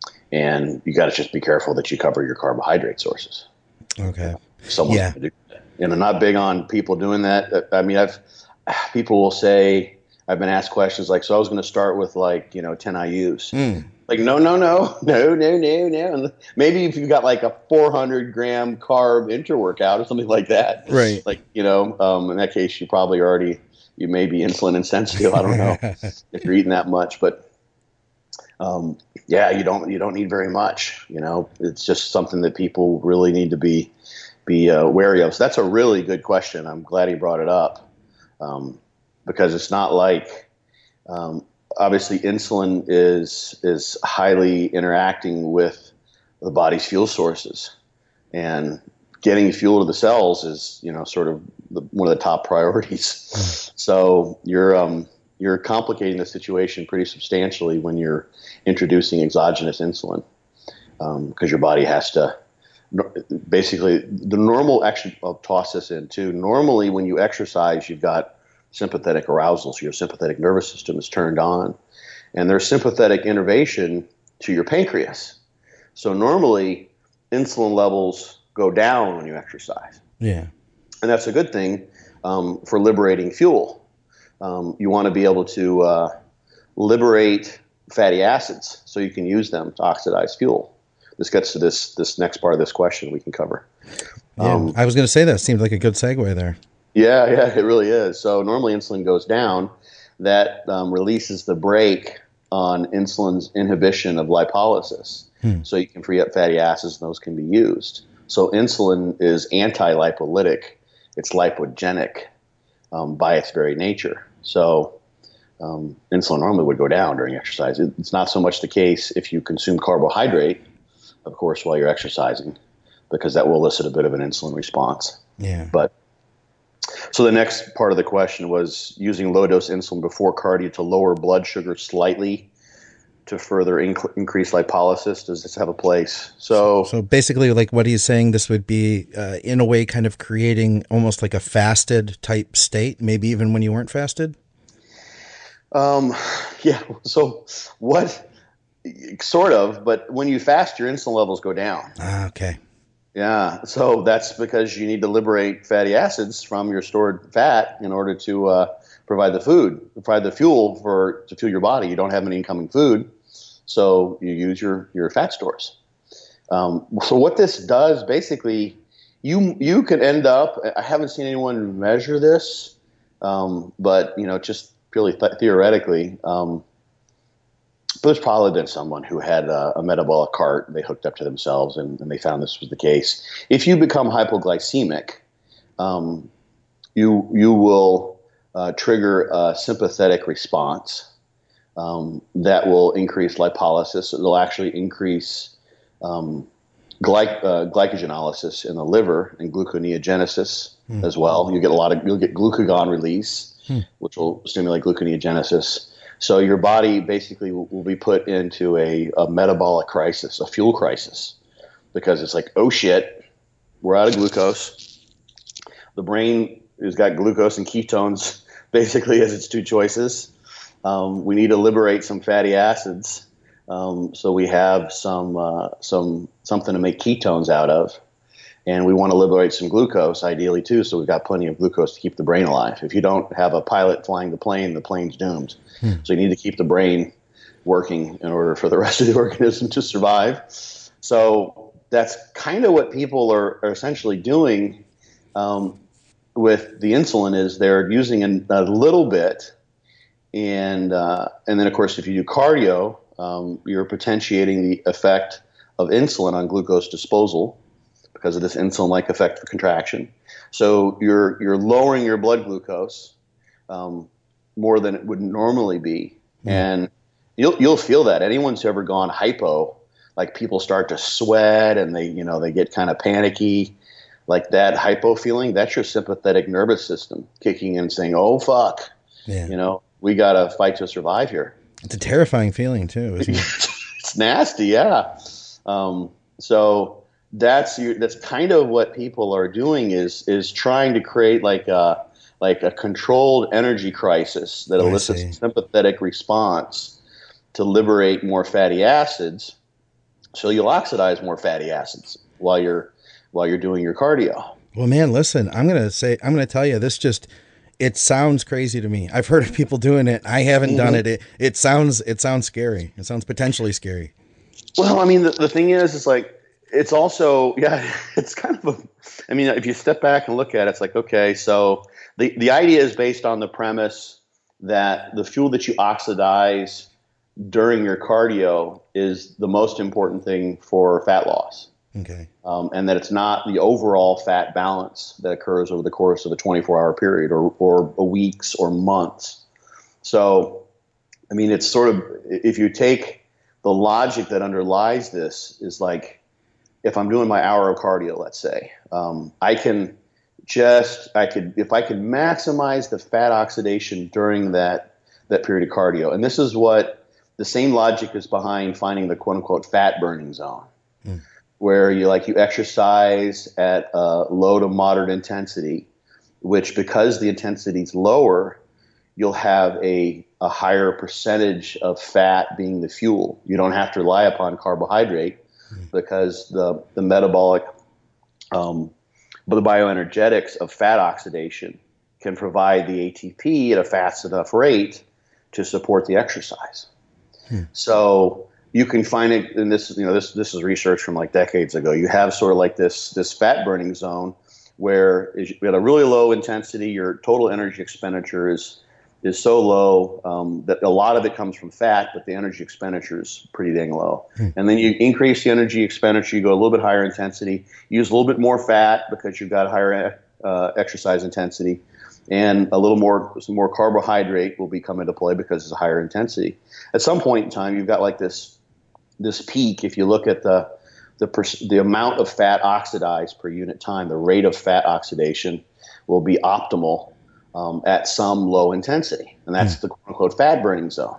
and you got to just be careful that you cover your carbohydrate sources. Okay. Someone's yeah. going to do that. And I'm not big on people doing that. I mean, I've people will say, I've been asked questions like, so I was going to start with like, you know, ten I U's. Mm. Like, no, no, no, no, no, no, no. And maybe if you've got like a four hundred gram carb inter-workout or something like that. Right. Like, you know, um, in that case, you probably already, you may be insulin insensitive. I don't know if you're eating that much, but um, yeah, you don't, you don't need very much, you know, it's just something that people really need to be, be uh, wary of. So that's a really good question. I'm glad he brought it up. Um, because it's not like, um, obviously insulin is is highly interacting with the body's fuel sources, and getting fuel to the cells is, you know, sort of the, one of the top priorities. So you're um, you're complicating the situation pretty substantially when you're introducing exogenous insulin, because um, your body has to basically the normal. Actually, I'll toss this in too. Normally, when you exercise, you've got sympathetic arousal, so your sympathetic nervous system is turned on, and they're sympathetic innervation to your pancreas. So normally insulin levels go down when you exercise. Yeah. And that's a good thing um, for liberating fuel. Um, you want to be able to uh, liberate fatty acids so you can use them to oxidize fuel. This gets to this this next part of this question we can cover. Yeah, Um, I was going to say that seemed like a good segue there. Yeah, yeah, it really is. So normally insulin goes down. That um, releases the brake on insulin's inhibition of lipolysis. Hmm. So you can free up fatty acids and those can be used. So insulin is anti-lipolytic. It's lipogenic um, by its very nature. So um, insulin normally would go down during exercise. It, it's not so much the case if you consume carbohydrate, of course, while you're exercising, because that will elicit a bit of an insulin response. Yeah. But so the next part of the question was using low-dose insulin before cardio to lower blood sugar slightly to further inc- increase lipolysis. Does this have a place? So, so basically, like what he's saying, this would be uh, in a way kind of creating almost like a fasted type state, maybe even when you weren't fasted. Um, yeah. So what? Sort of, but when you fast, your insulin levels go down. Ah, okay. Yeah, so that's because you need to liberate fatty acids from your stored fat in order to uh, provide the food, provide the fuel for to fuel your body. You don't have any incoming food, so you use your your fat stores. Um, so what this does, basically, you you could end up. I haven't seen anyone measure this, um, but you know, just purely th- theoretically. Um, But there's probably been someone who had a, a metabolic cart they hooked up to themselves and, and they found this was the case. If you become hypoglycemic, um, you you will uh, trigger a sympathetic response um, that will increase lipolysis. It'll actually increase um, glyc- uh, glycogenolysis in the liver and gluconeogenesis mm. as well. You get a lot of you'll get glucagon release, mm. which will stimulate gluconeogenesis. So your body basically will, will be put into a, a metabolic crisis, a fuel crisis, because it's like, oh shit, we're out of glucose. The brain has got glucose and ketones basically as its two choices. Um, we need to liberate some fatty acids, um, so we have some uh, some something to make ketones out of, and we want to liberate some glucose ideally too. So we've got plenty of glucose to keep the brain alive. If you don't have a pilot flying the plane, the plane's doomed. Hmm. So you need to keep the brain working in order for the rest of the organism to survive. So that's kind of what people are, are essentially doing um, with the insulin is they're using a, a little bit. And uh, and then, of course, if you do cardio, um, you're potentiating the effect of insulin on glucose disposal because of this insulin-like effect of contraction. So you're you're lowering your blood glucose um, more than it would normally be, mm. and you'll you'll feel that. Anyone who's ever gone hypo, like people start to sweat and they you know they get kind of panicky, like that hypo feeling. That's your sympathetic nervous system kicking in, saying, "Oh fuck, yeah. you know we gotta fight to survive here." It's a terrifying feeling too, isn't it? It's nasty, yeah. Um, so. That's your, that's kind of what people are doing is is trying to create like a like a controlled energy crisis that elicits a sympathetic response to liberate more fatty acids, so you'll oxidize more fatty acids while you're while you're doing your cardio. Well, man, listen, I'm gonna say I'm gonna tell you this just it sounds crazy to me. I've heard of people doing it. I haven't mm-hmm. done it. it. It sounds it sounds scary. It sounds potentially scary. Well, I mean, the, the thing is, it's like. It's also, yeah, it's kind of a, I mean, if you step back and look at it, it's like, okay, so the, the idea is based on the premise that the fuel that you oxidize during your cardio is the most important thing for fat loss. Okay. Um, and that it's not the overall fat balance that occurs over the course of a twenty-four hour period or, or a weeks or months. So, I mean, it's sort of, if you take the logic that underlies this is like, if I'm doing my hour of cardio, let's say, um, I can just, I could, if I could maximize the fat oxidation during that, that period of cardio. And this is what the same logic is behind finding the quote unquote fat burning zone, mm. where you like, you exercise at a low to moderate intensity, which because the intensity is lower, you'll have a a higher percentage of fat being the fuel. You don't have to rely upon carbohydrate because the the metabolic, um, the bioenergetics of fat oxidation can provide the A T P at a fast enough rate to support the exercise. Hmm. So you can find it, and this you know this this is research from like decades ago. You have sort of like this this fat burning zone where at a really low intensity, your total energy expenditure is is so low um, that a lot of it comes from fat, but the energy expenditure is pretty dang low. Hmm. And then you increase the energy expenditure, you go a little bit higher intensity, use a little bit more fat because you've got higher uh, exercise intensity, and a little more some more carbohydrate will be come into play because it's a higher intensity. At some point in time, you've got like this this peak. If you look at the the pers- the amount of fat oxidized per unit time, the rate of fat oxidation will be optimal Um, at some low intensity, and that's the quote-unquote fat burning zone.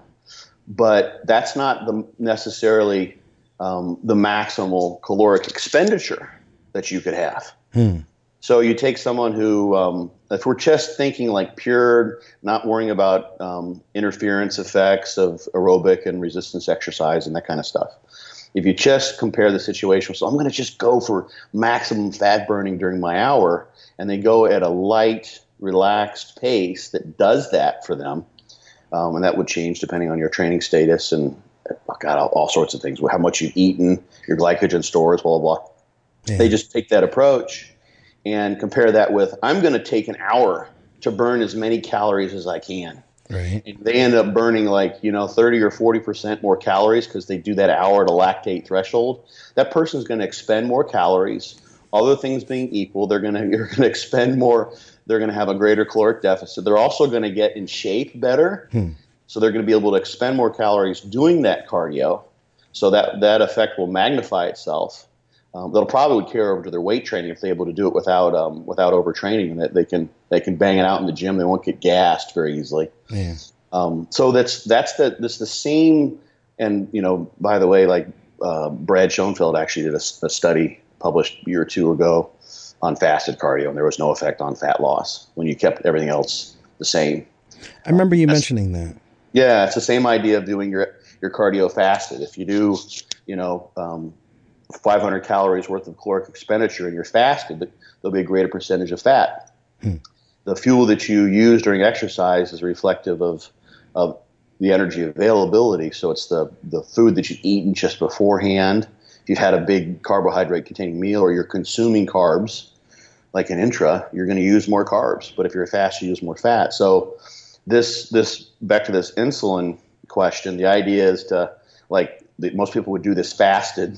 But that's not the necessarily um, the maximal caloric expenditure that you could have. Hmm. So you take someone who, um, if we're just thinking like pure, not worrying about um, interference effects of aerobic and resistance exercise and that kind of stuff. If you just compare the situation, so I'm going to just go for maximum fat burning during my hour, and they go at a light, relaxed pace that does that for them, um, and that would change depending on your training status and oh God, all, all sorts of things, how much you've eaten, your glycogen stores, blah, blah, blah. Yeah. They just take that approach and compare that with, I'm going to take an hour to burn as many calories as I can. Right. And they end up burning like, you know, thirty or forty percent more calories because they do that hour at a lactate threshold. That person's going to expend more calories. Other things being equal, they're going to you're going to expend more. They're going to have a greater caloric deficit. They're also going to get in shape better. Hmm. So they're going to be able to expend more calories doing that cardio. So that, that effect will magnify itself. Um, they'll probably carry over to their weight training if they're able to do it without um, without overtraining, and that they can they can bang it out in the gym. They won't get gassed very easily. Yeah. Um, so that's that's the this the same. And you know, by the way, like uh, Brad Schoenfeld actually did a, a study published a year or two ago on fasted cardio, and there was no effect on fat loss when you kept everything else the same. I remember you mentioning that. Yeah, it's the same idea of doing your your cardio fasted. If you do, you know, um, five hundred calories worth of caloric expenditure and you're fasted, there'll be a greater percentage of fat. Hmm. The fuel that you use during exercise is reflective of of the energy availability. So it's the the food that you've eaten just beforehand. If you've had a big carbohydrate-containing meal or you're consuming carbs, like an intra, you're going to use more carbs. But if you're fast, you use more fat. So this this back to this insulin question, the idea is to, like, the, most people would do this fasted.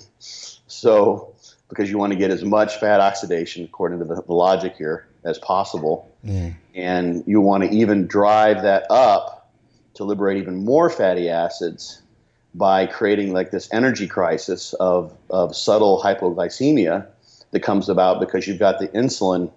So because you want to get as much fat oxidation, according to the, the logic here, as possible. Mm. And you want to even drive that up to liberate even more fatty acids by creating like this energy crisis of, of subtle hypoglycemia that comes about because you've got the insulin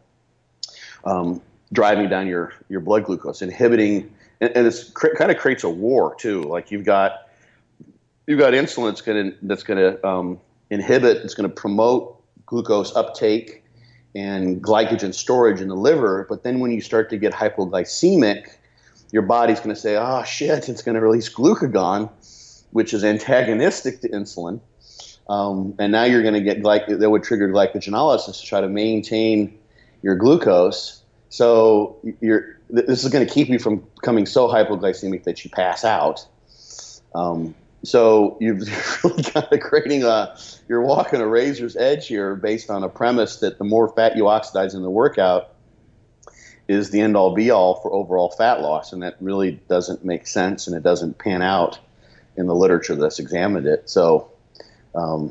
um, driving down your, your blood glucose, inhibiting, and, and it's cr- kind of creates a war too. Like you've got you've got insulin that's going to that's going to um, inhibit, it's going to promote glucose uptake and glycogen storage in the liver. But then when you start to get hypoglycemic, your body's going to say, "Oh shit!" It's going to release glucagon, which is antagonistic to insulin. Um, and now you're going to get glyc- that would trigger glycogenolysis to try to maintain your glucose. So you're, this is going to keep you from becoming so hypoglycemic that you pass out. Um, so you've really kind of creating a, you're walking a razor's edge here based on a premise that the more fat you oxidize in the workout is the end all be all for overall fat loss. And that really doesn't make sense, and it doesn't pan out in the literature that's examined it. So um,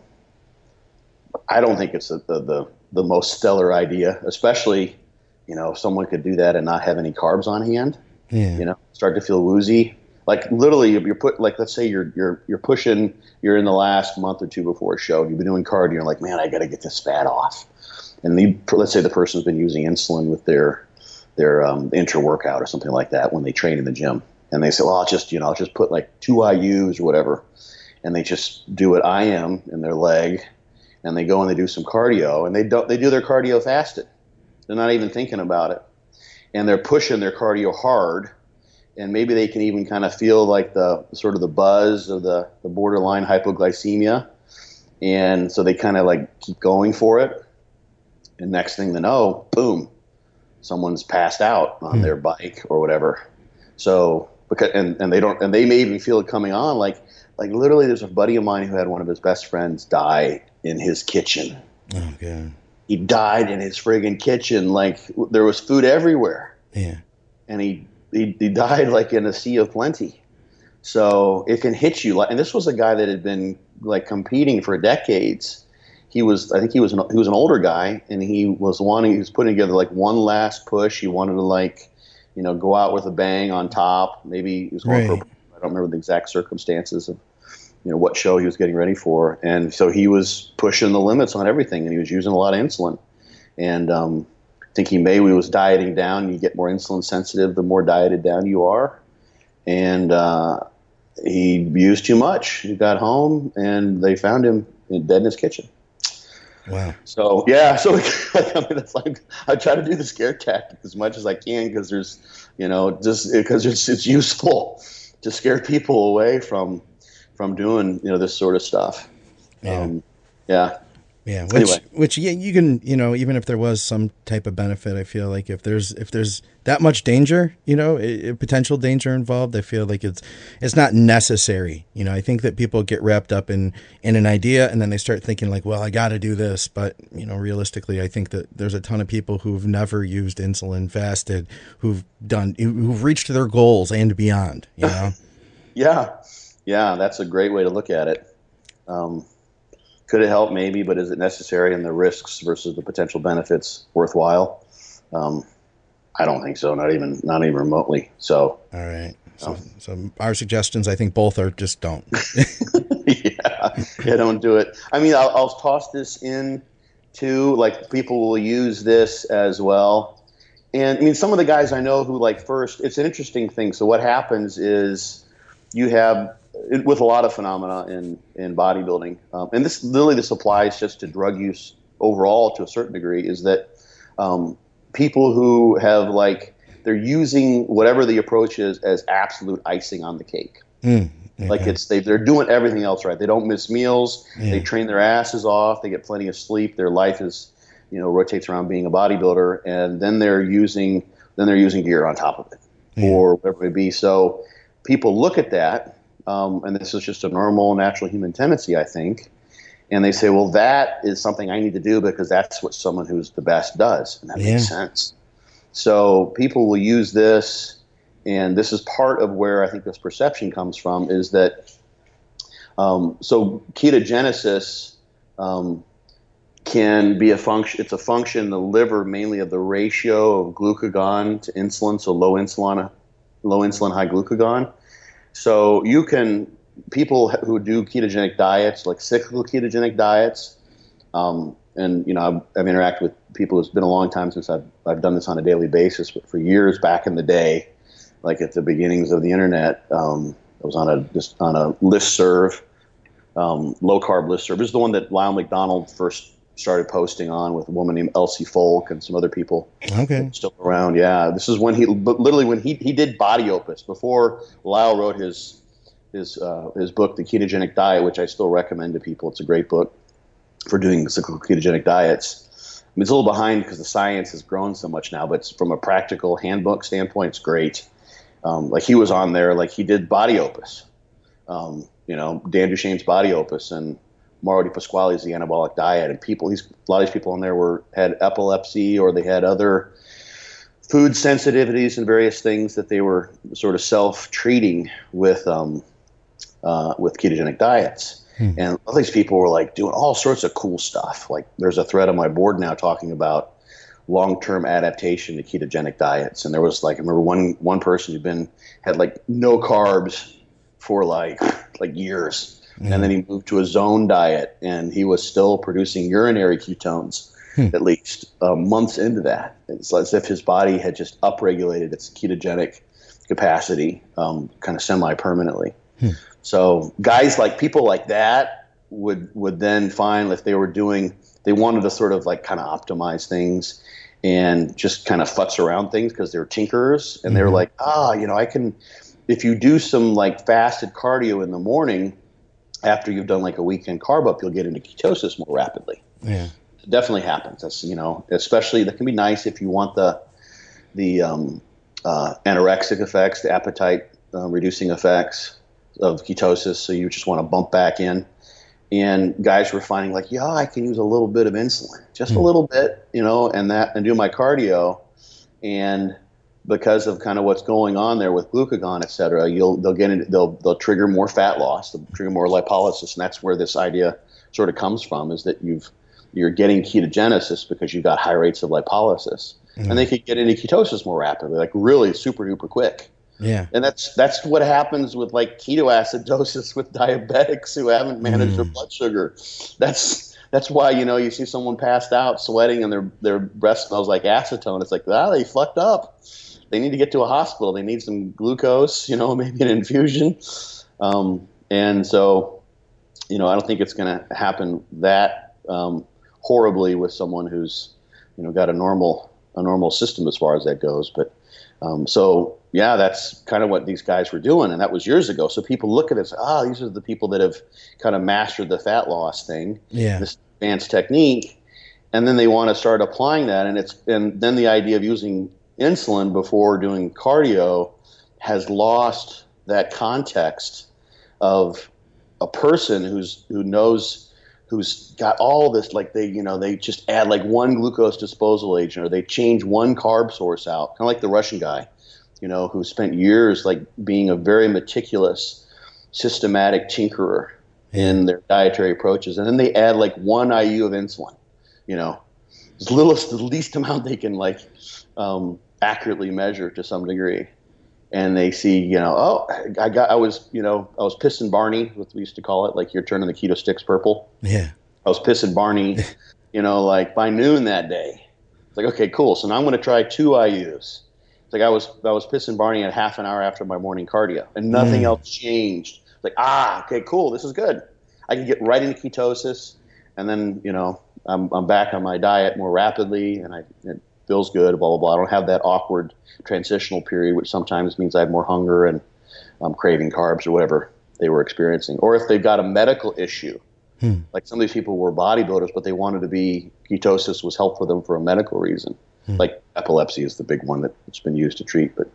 I don't think it's a, the, the the most stellar idea, especially, you know, if someone could do that and not have any carbs on hand, yeah. you know, start to feel woozy. Like literally you're put, like, let's say you're, you're, you're pushing, you're in the last month or two before a show, you've been doing cardio, you're like, man, I got to get this fat off. And the, let's say the person's been using insulin with their, their um, intra workout or something like that when they train in the gym. And they say, well, I'll just, you know, I'll just put like two I U's or whatever. And they just do what I am in their leg, and they go and they do some cardio, and they don't, they do their cardio fasted. They're not even thinking about it. And they're pushing their cardio hard. and maybe they can even kind of feel like the sort of the buzz of the, the borderline hypoglycemia. And so they kind of like keep going for it. And next thing they know, boom, someone's passed out on mm. their bike or whatever. So, because, and, and they don't, and they may even feel it coming on. Like, like literally there's a buddy of mine who had one of his best friends die in his kitchen. Oh, God. He died in his friggin' kitchen. Like there was food everywhere. Yeah. And he, he, he died like in a sea of plenty. So it can hit you. And this was a guy that had been like competing for decades. He was, I think he was, an, he was an older guy, and he was wanting, he was putting together like one last push. He wanted to like, you know, go out with a bang on top. Maybe he was going right. for, I don't remember the exact circumstances of, you know, what show he was getting ready for. And so he was pushing the limits on everything, and he was using a lot of insulin. And um, I think he maybe was dieting down. You get more insulin sensitive the more dieted down you are. And uh, he used too much. He got home, and they found him dead in his kitchen. Wow. So yeah, so I mean, that's like I try to do the scare tactic as much as I can because there's, you know, just because it's it's useful to scare people away from from doing, you know, this sort of stuff. Yeah. Um, yeah. Yeah, which, anyway. which, yeah, you can, you know, even if there was some type of benefit, I feel like if there's, if there's that much danger, you know, it, it, potential danger involved, I feel like it's, it's not necessary. You know, I think that people get wrapped up in, in an idea, and then they start thinking like, well, I got to do this. But, you know, realistically, I think that there's a ton of people who've never used insulin, fasted, who've done, who've reached their goals and beyond, you know? Yeah. Yeah. That's a great way to look at it. Um, Could it help? Maybe, but is it necessary? And the risks versus the potential benefits worthwhile? Um, I don't think so. Not even, not even remotely. So, all right. So, um, so our suggestions, I think both are just don't. yeah, yeah, don't do it. I mean, I'll, I'll toss this in too. Like people will use this as well. And I mean, some of the guys I know who like first, it's an interesting thing. So what happens is you have, with a lot of phenomena in, in bodybuilding, um, and this literally this applies just to drug use overall to a certain degree, is that um, people who have like, they're using whatever the approach is as absolute icing on the cake. Mm, okay. Like it's, they, they're doing everything else right. They don't miss meals. Yeah. They train their asses off. They get plenty of sleep. Their life is, you know, rotates around being a bodybuilder. And then they're using, then they're using gear on top of it, yeah. or whatever it may be. So people look at that. Um, and this is just a normal, natural human tendency, I think. And they say, well, that is something I need to do because that's what someone who's the best does. And that yeah. makes sense. So people will use this, and this is part of where I think this perception comes from, is that um, so ketogenesis um, can be a function. It's a function in the liver mainly of the ratio of glucagon to insulin, so low insulin, low insulin, high glucagon. So you can, people who do ketogenic diets, like cyclical ketogenic diets, um, and you know, I've, I've interacted with people. It's been a long time since I've I've done this on a daily basis, but for years back in the day, like at the beginnings of the internet, um, I was on a just on a listserv, um, low carb listserv. This is the one that Lyle McDonald first started posting on with a woman named Elsie Folk and some other people. Okay. Still around. Yeah. This is when he, but literally when he, he did Body Opus before Lyle wrote his, his, uh, his book, The Ketogenic Diet, which I still recommend to people. It's a great book for doing cyclical ketogenic diets. I mean, it's a little behind because the science has grown so much now, but from a practical handbook standpoint, it's great. Um, like he was on there, like he did Body Opus, um, you know, Dan Duchesne's Body Opus, and Mauro Di Pasquale's The Anabolic Diet, and people, these, a lot of these people on there were, had epilepsy, or they had other food sensitivities and various things that they were sort of self-treating with, um, uh, with ketogenic diets. Hmm. And all these people were like doing all sorts of cool stuff. Like there's a thread on my board now talking about long-term adaptation to ketogenic diets. And there was like, I remember one, one person who'd been, had like no carbs for like, like years. Mm. And then he moved to a zone diet, and he was still producing urinary ketones, hmm. at least uh, months into that. It's as if his body had just upregulated its ketogenic capacity, um, kind of semi-permanently. Hmm. So guys like people like that would would then find if they were doing, they wanted to sort of like kind of optimize things, and just kind of futz around things because they're tinkerers. And they're like, ah, you know, I can, if you do some like fasted cardio in the morning after you've done like a weekend carb up, you'll get into ketosis more rapidly. Yeah. It definitely happens. That's, you know, especially that can be nice if you want the, the um, uh, anorexic effects, the appetite uh, reducing effects of ketosis. So you just want to bump back in. And guys were finding like, yeah, I can use a little bit of insulin, just mm. a little bit, you know, and that, and do my cardio. And because of kind of what's going on there with glucagon, et cetera, you'll, they'll get into, they'll, they'll trigger more fat loss, they'll trigger more lipolysis. And that's where this idea sort of comes from, is that you've, you're getting ketogenesis because you've got high rates of lipolysis. Mm. And they could get into ketosis more rapidly, like really super duper quick. Yeah. And that's that's what happens with like ketoacidosis with diabetics who haven't managed mm. their blood sugar. That's that's why, you know, you see someone passed out sweating and their their breath smells like acetone. It's like, ah, they fucked up. They need to get to a hospital. They need some glucose, you know, maybe an infusion. Um, and so, you know, I don't think it's going to happen that um, horribly with someone who's, you know, got a normal a normal system as far as that goes. But um, so. Yeah, that's kind of what these guys were doing, and that was years ago. So people look at it and say, ah, these are the people that have kind of mastered the fat loss thing, yeah. this advanced technique, and then they want to start applying that. And it's and then the idea of using insulin before doing cardio has lost that context of a person who's who knows who's got all this, like they you know they just add like one glucose disposal agent, or they change one carb source out, kind of like the Russian guy, you know, who spent years like being a very meticulous, systematic tinkerer in their dietary approaches. And then they add like one I U of insulin, you know, as little as the least amount they can like um, accurately measure to some degree. And they see, you know, oh, I got, I was, you know, I was pissing Barney, what we used to call it, like you're turning the keto sticks purple. Yeah. I was pissing Barney, you know, like by noon that day. It's like, okay, cool. So now I'm going to try two I Us. It's like I was I was pissing Barney at half an hour after my morning cardio, and nothing mm. else changed. It's like, ah, okay, cool, this is good. I can get right into ketosis, and then, you know, I'm I'm back on my diet more rapidly, and I, it feels good, blah, blah, blah. I don't have that awkward transitional period, which sometimes means I have more hunger and I'm craving carbs or whatever they were experiencing. Or if they've got a medical issue, hmm. like some of these people were bodybuilders, but they wanted to be, ketosis was helpful for them for a medical reason. Like epilepsy is the big one that's been used to treat. But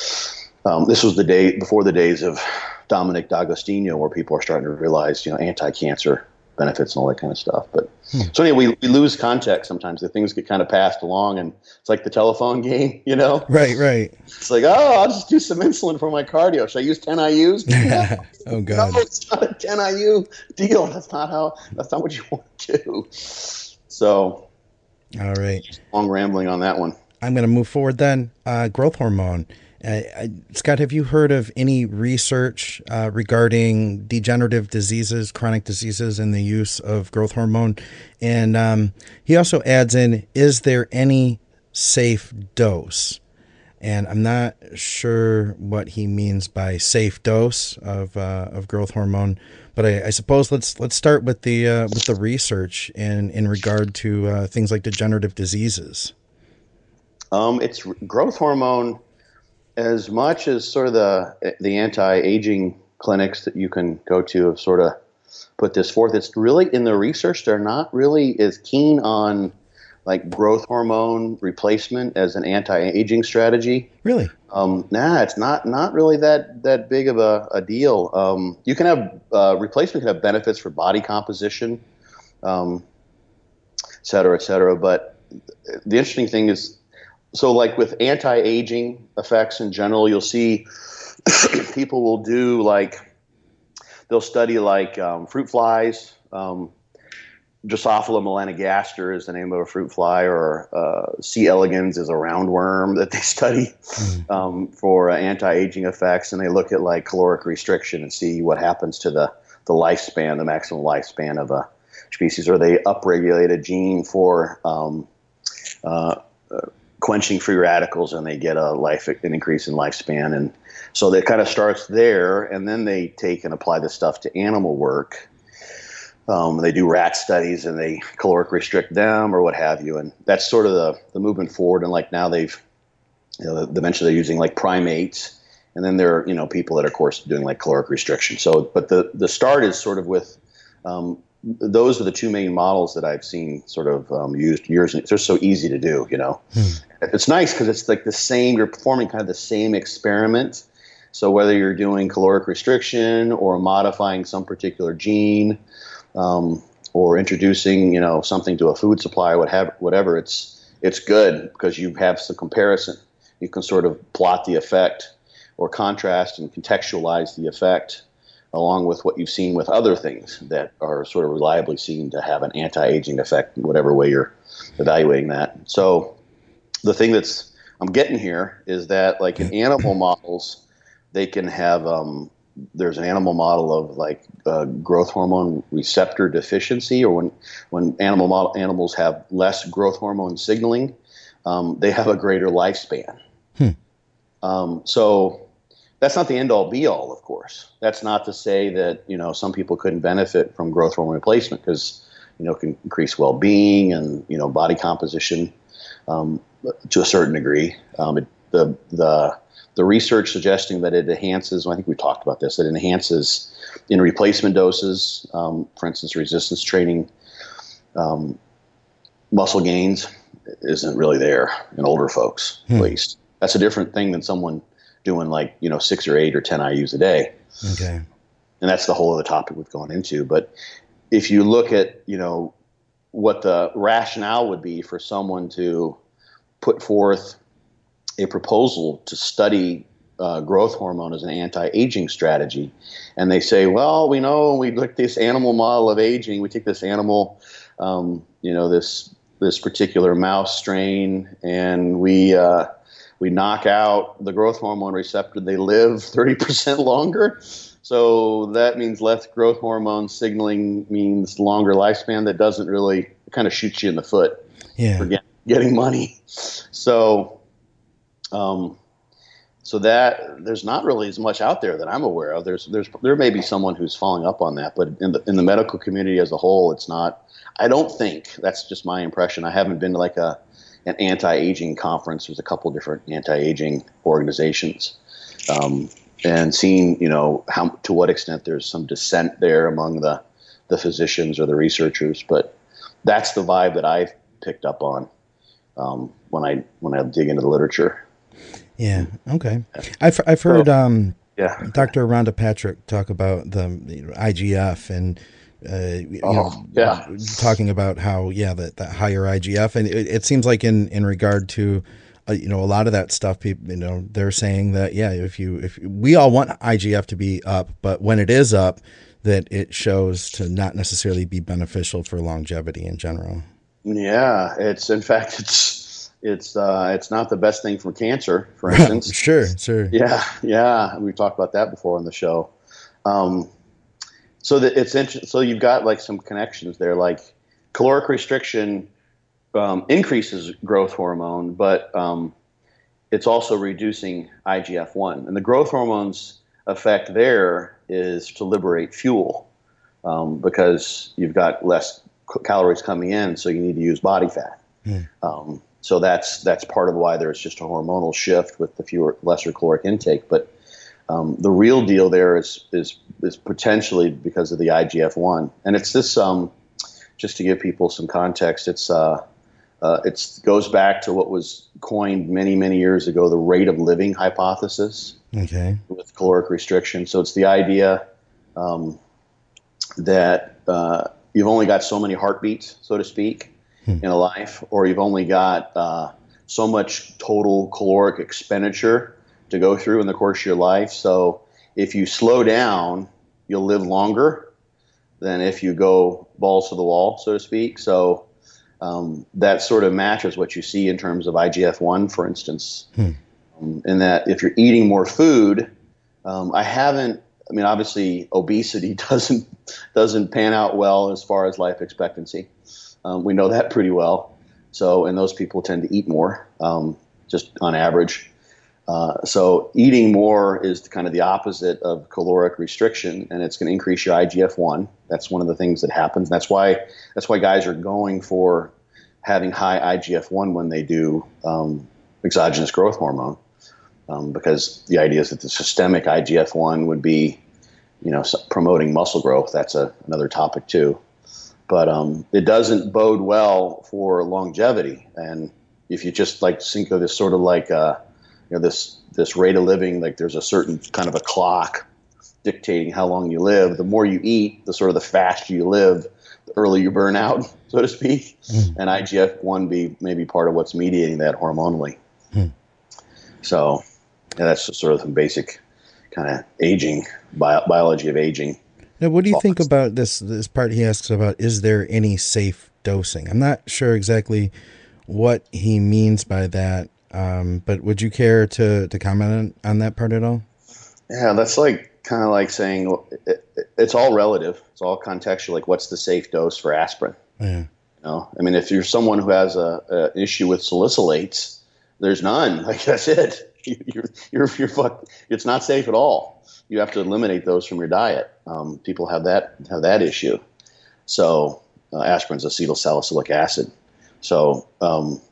um, this was the day before the days of Dominic D'Agostino, where people are starting to realize, you know, anti-cancer benefits and all that kind of stuff. But hmm. so anyway, we, we lose context sometimes. The things get kind of passed along, and it's like the telephone game, you know? Right, right. It's like, oh, I'll just do some insulin for my cardio. Should I use ten I Us? No. Oh God, no, it's not a ten I U deal. That's not how. That's not what you want to do. So. All right. Long rambling on that one. I'm going to move forward then. Uh, growth hormone. Uh, I, Scott, have you heard of any research uh, regarding degenerative diseases, chronic diseases, and the use of growth hormone? And um, he also adds in, is there any safe dose? And I'm not sure what he means by safe dose of uh, of growth hormone, but I, I suppose let's let's start with the uh, with the research in in regard to uh, things like degenerative diseases. Um, it's growth hormone, as much as sort of the the anti-aging clinics that you can go to have sort of put this forth. It's really in the research they're not really as keen on like growth hormone replacement as an anti-aging strategy. Really? Um, nah, it's not not really that that big of a, a deal. Um, you can have uh, replacement can have benefits for body composition, um, et cetera, et cetera. But the interesting thing is, so like with anti-aging effects in general, you'll see people will do like they'll study like um, fruit flies. Um, Drosophila melanogaster is the name of a fruit fly, or uh, C. elegans is a roundworm that they study mm. um, for uh, anti-aging effects, and they look at like caloric restriction and see what happens to the, the lifespan, the maximum lifespan of a species, or they upregulate a gene for um, uh, uh, quenching free radicals, and they get a life an increase in lifespan. And so it kind of starts there, and then they take and apply this stuff to animal work. Um, they do rat studies and they caloric restrict them or what have you. And that's sort of the, the movement forward. And like now they've, you know, eventually they're using like primates. And then there are, you know, people that are, of course, doing like caloric restriction. So, but the, the start is sort of with, um, those are the two main models that I've seen sort of um, used years. They're so easy to do, you know. Hmm. It's nice because it's like the same, you're performing kind of the same experiment. So whether you're doing caloric restriction or modifying some particular gene, um, or introducing, you know, something to a food supply, whatever, whatever, it's it's good because you have some comparison. You can sort of plot the effect or contrast and contextualize the effect along with what you've seen with other things that are sort of reliably seen to have an anti-aging effect in whatever way you're evaluating that. So the thing that's I'm getting here is that like in animal models, they can have um, there's an animal model of like uh, growth hormone receptor deficiency, or when when animal model, animals have less growth hormone signaling, um, they have a greater lifespan. Hmm. Um, so that's not the end all be all, of course. That's not to say that, you know, some people couldn't benefit from growth hormone replacement because, you know, it can increase well-being and, you know, body composition um, to a certain degree. Um, it, the the the research suggesting that it enhances, I think we talked about this, that it enhances in replacement doses, um, for instance, resistance training, um, muscle gains isn't really there in older folks, hmm. at least. That's a different thing than someone doing like, you know, six or eight or ten I U's a day. Okay. And that's the whole other topic we've gone into. But if you look at, you know, what the rationale would be for someone to put forth a proposal to study uh, growth hormone as an anti-aging strategy, and they say, well, we know we look at this animal model of aging, we take this animal, um, you know, this this particular mouse strain, and we uh, we knock out the growth hormone receptor, they live thirty percent longer. So that means less growth hormone signaling means longer lifespan. That doesn't really, it kind of shoots you in the foot yeah. for get, getting money. So, um, so that there's not really as much out there that I'm aware of. There's, there's, there may be someone who's following up on that, but in the in the medical community as a whole, it's not. I don't think, that's just my impression. I haven't been to like a an anti-aging conference. There's a couple different anti-aging organizations, um, and seeing, you know, how to what extent there's some dissent there among the the physicians or the researchers. But that's the vibe that I've picked up on um, when I when I dig into the literature. Yeah. Okay. I've I've heard so, um, yeah. Doctor Rhonda Patrick talk about the you know, I G F and. Uh, you oh, know, yeah. talking about how, yeah, that, that higher I G F. And it, it seems like in, in regard to, uh, you know, a lot of that stuff, people, you know, they're saying that, yeah, if you, if we all want I G F to be up, but when it is up, that it shows to not necessarily be beneficial for longevity in general. Yeah. It's, in fact, it's, it's, uh, it's not the best thing for cancer, for instance. Sure. Sure. Yeah. Yeah. We've talked about that before on the show. Um, So that it's interesting. So you've got like some connections there, like caloric restriction um, increases growth hormone, but um, it's also reducing I G F one. And the growth hormone's effect there is to liberate fuel um, because you've got less c- calories coming in, so you need to use body fat. Mm. Um, so that's that's part of why there's just a hormonal shift with the fewer lesser caloric intake, but. Um, the real deal there is is is potentially because of the I G F one, and it's this. Um, just to give people some context, it's uh, uh, it's goes back to what was coined many many years ago, the rate of living hypothesis. Okay. With caloric restriction, so it's the idea um, that uh, you've only got so many heartbeats, so to speak, hmm. in a life, or you've only got uh, so much total caloric expenditure to go through in the course of your life. So if you slow down, you'll live longer than if you go balls to the wall, so to speak. So um, that sort of matches what you see in terms of I G F one, for instance, hmm. um, in that if you're eating more food, um, I haven't, I mean, obviously obesity doesn't, doesn't pan out well as far as life expectancy. Um, we know that pretty well. So, and those people tend to eat more, um, just on average. Uh, so eating more is kind of the opposite of caloric restriction, and it's going to increase your I G F one. That's one of the things that happens. That's why that's why guys are going for having high I G F one when they do um, exogenous growth hormone, um, because the idea is that the systemic I G F one would be, you know, promoting muscle growth. That's a, another topic too. But um, it doesn't bode well for longevity. And if you just like think of this sort of like, uh, you know, this this rate of living, like there's a certain kind of a clock dictating how long you live. The more you eat, the sort of the faster you live, the earlier you burn out, so to speak. Mm. And I G F one be maybe part of what's mediating that hormonally. Mm. So yeah, that's just sort of some basic kind of aging, bio, biology of aging. Now, what do you think about this this part he asks about, is there any safe dosing? I'm not sure exactly what he means by that, um, but would you care to, to comment on, on that part at all? Yeah, that's like kind of like saying it, it, it's all relative. It's all contextual. Like, what's the safe dose for aspirin? Yeah. You know, I mean, if you're someone who has a, a issue with salicylates, there's none. Like, that's it. You're, you're, you're fucked. It's not safe at all. You have to eliminate those from your diet. Um, people have that have that issue. So uh, aspirin's acetyl salicylic acid. So um,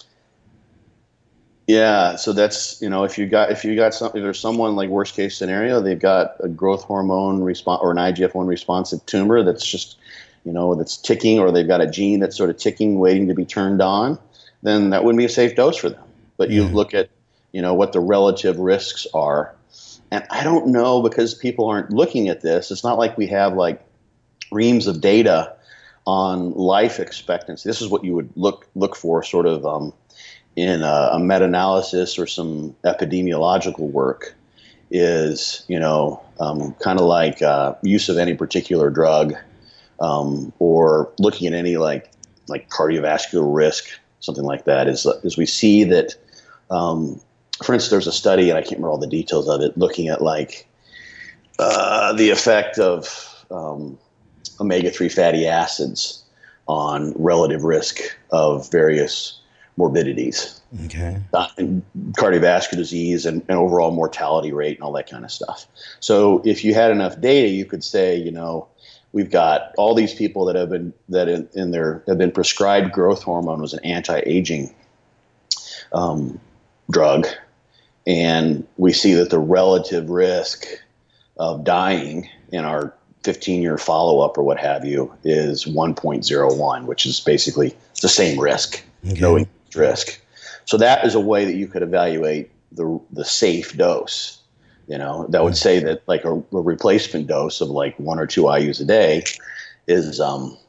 yeah, so that's, you know, if you got if you got some, if there's someone like worst case scenario, they've got a growth hormone response or an I G F one responsive tumor that's just, you know, that's ticking, or they've got a gene that's sort of ticking, waiting to be turned on, then that wouldn't be a safe dose for them. But you look at, you know, what the relative risks are. And I don't know, because people aren't looking at this. It's not like we have like reams of data on life expectancy. This is what you would look look for sort of um, in a, a meta-analysis or some epidemiological work, is, you know, um, kind of like uh, use of any particular drug, um, or looking at any like like cardiovascular risk, something like that, is, is we see that, um, for instance, there's a study, and I can't remember all the details of it, looking at like uh, the effect of um, omega three fatty acids on relative risk of various morbidities, okay, uh, and cardiovascular disease, and, and overall mortality rate and all that kind of stuff. So if you had enough data, you could say, you know, we've got all these people that have been that in, in their have been prescribed growth hormone as an anti-aging um, drug. And we see that the relative risk of dying in our fifteen-year follow-up or what have you is one point zero one, which is basically the same risk, okay. no increased risk. So that is a way that you could evaluate the the safe dose. You know, that would say that like a, a replacement dose of like one or two I U's a day is um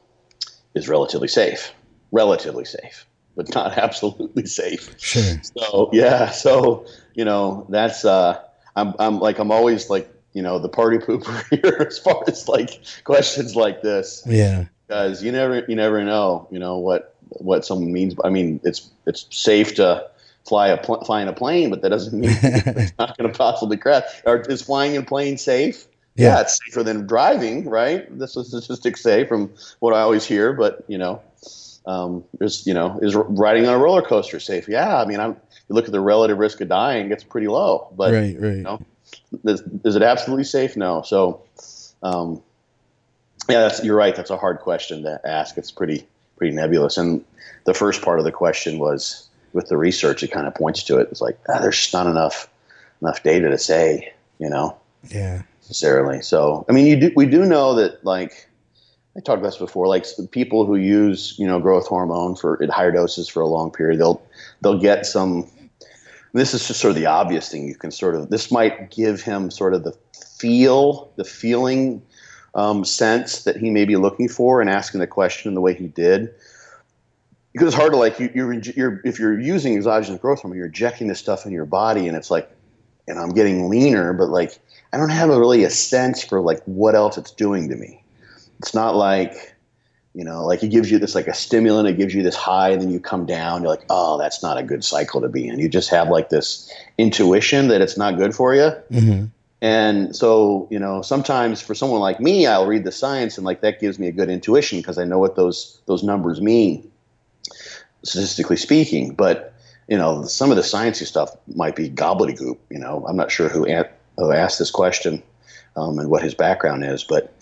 is relatively safe, relatively safe, but not absolutely safe. Sure. So yeah, so you know, that's uh, I'm I'm like I'm always like, you know, the party pooper here as far as like questions like this. Yeah. Because you never you never know, you know, what what someone means. I mean, it's it's safe to fly a pl- fly in a plane, but that doesn't mean it's not going to possibly crash. Or is flying in a plane safe? Yeah. yeah, it's safer than driving, right? This is statistics say from what I always hear, but you know. Um, is, you know, is riding on a roller coaster safe? Yeah, I mean, I'm, you look at the relative risk of dying, it's pretty low. But right, right. You know, is, is it absolutely safe? No. So, um, yeah, that's, you're right. That's a hard question to ask. It's pretty pretty nebulous. And the first part of the question was with the research. It kind of points to it. It's like ah, there's just not enough enough data to say, you know, yeah, necessarily. So, I mean, you do we do know that like. I talked about this before, like people who use, you know, growth hormone for at higher doses for a long period, they'll they'll get some. This is just sort of the obvious thing. You can sort of this might give him sort of the feel, the feeling um, sense that he may be looking for, and asking the question the way he did. Because it's hard to like you, you're you're if you're using exogenous growth hormone, you're injecting this stuff in your body, and it's like, and I'm getting leaner, but like I don't have a really a sense for like what else it's doing to me. It's not like, you know, like it gives you this like a stimulant, it gives you this high, and then you come down. You're like, oh, that's not a good cycle to be in. You just have like this intuition that it's not good for you. Mm-hmm. And so, you know, sometimes for someone like me, I'll read the science and like that gives me a good intuition because I know what those those numbers mean, statistically speaking. But, you know, some of the sciencey stuff might be gobbledygook. You know, I'm not sure who, who asked this question um, and what his background is, but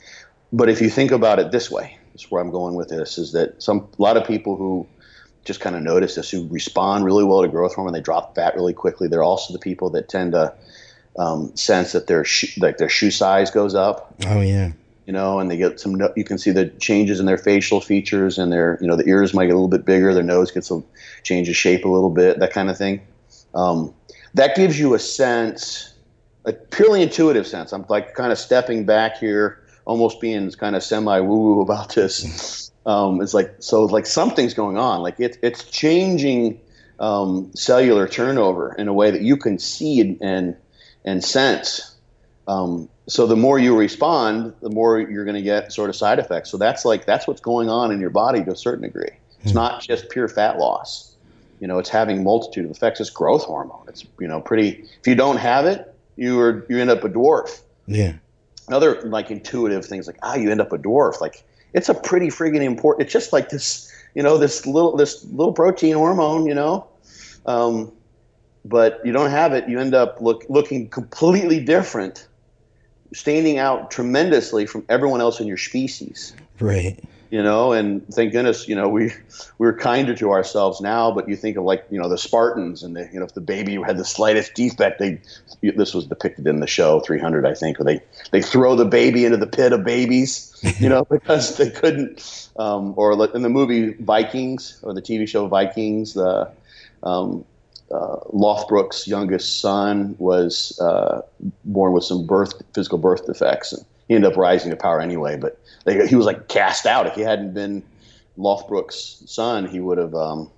but if you think about it this way, that's where I'm going with this, is that some a lot of people who just kind of notice this, who respond really well to growth hormone, they drop fat really quickly. They're also the people that tend to um, sense that their sh- like their shoe size goes up. Oh yeah. You know, and they get some. You can see the changes in their facial features, and their, you know, the ears might get a little bit bigger, their nose gets a change of shape a little bit, that kind of thing. Um, that gives you a sense, a purely intuitive sense. I'm like kind of stepping back here, almost being kind of semi woo woo about this. Um, it's like, so like something's going on. Like it, it's changing um, cellular turnover in a way that you can see and and, and sense. Um, so the more you respond, the more you're going to get sort of side effects. So that's like, that's what's going on in your body to a certain degree. It's not just pure fat loss. You know, it's having multitude of effects. It's growth hormone. It's, you know, pretty, if you don't have it, you are, you end up a dwarf. Yeah. Other like intuitive things like, ah, you end up a dwarf. Like it's a pretty friggin' important, it's just like this, you know, this little, this little protein hormone, you know, um, but you don't have it. You end up look, looking completely different, standing out tremendously from everyone else in your species. Right. You know, and thank goodness, you know, we we're kinder to ourselves now. But you think of like, you know, the Spartans, and the, you know, if the baby had the slightest defect, they this was depicted in the show three hundred, I think, where they they throw the baby into the pit of babies, you know, because they couldn't. Um, or in the movie Vikings, or the T V show Vikings, the um, uh, Lothbrok's youngest son was uh, born with some birth physical birth defects, and he ended up rising to power anyway. But they, he was like cast out. If he hadn't been Lothbrok's son, he would have. Um,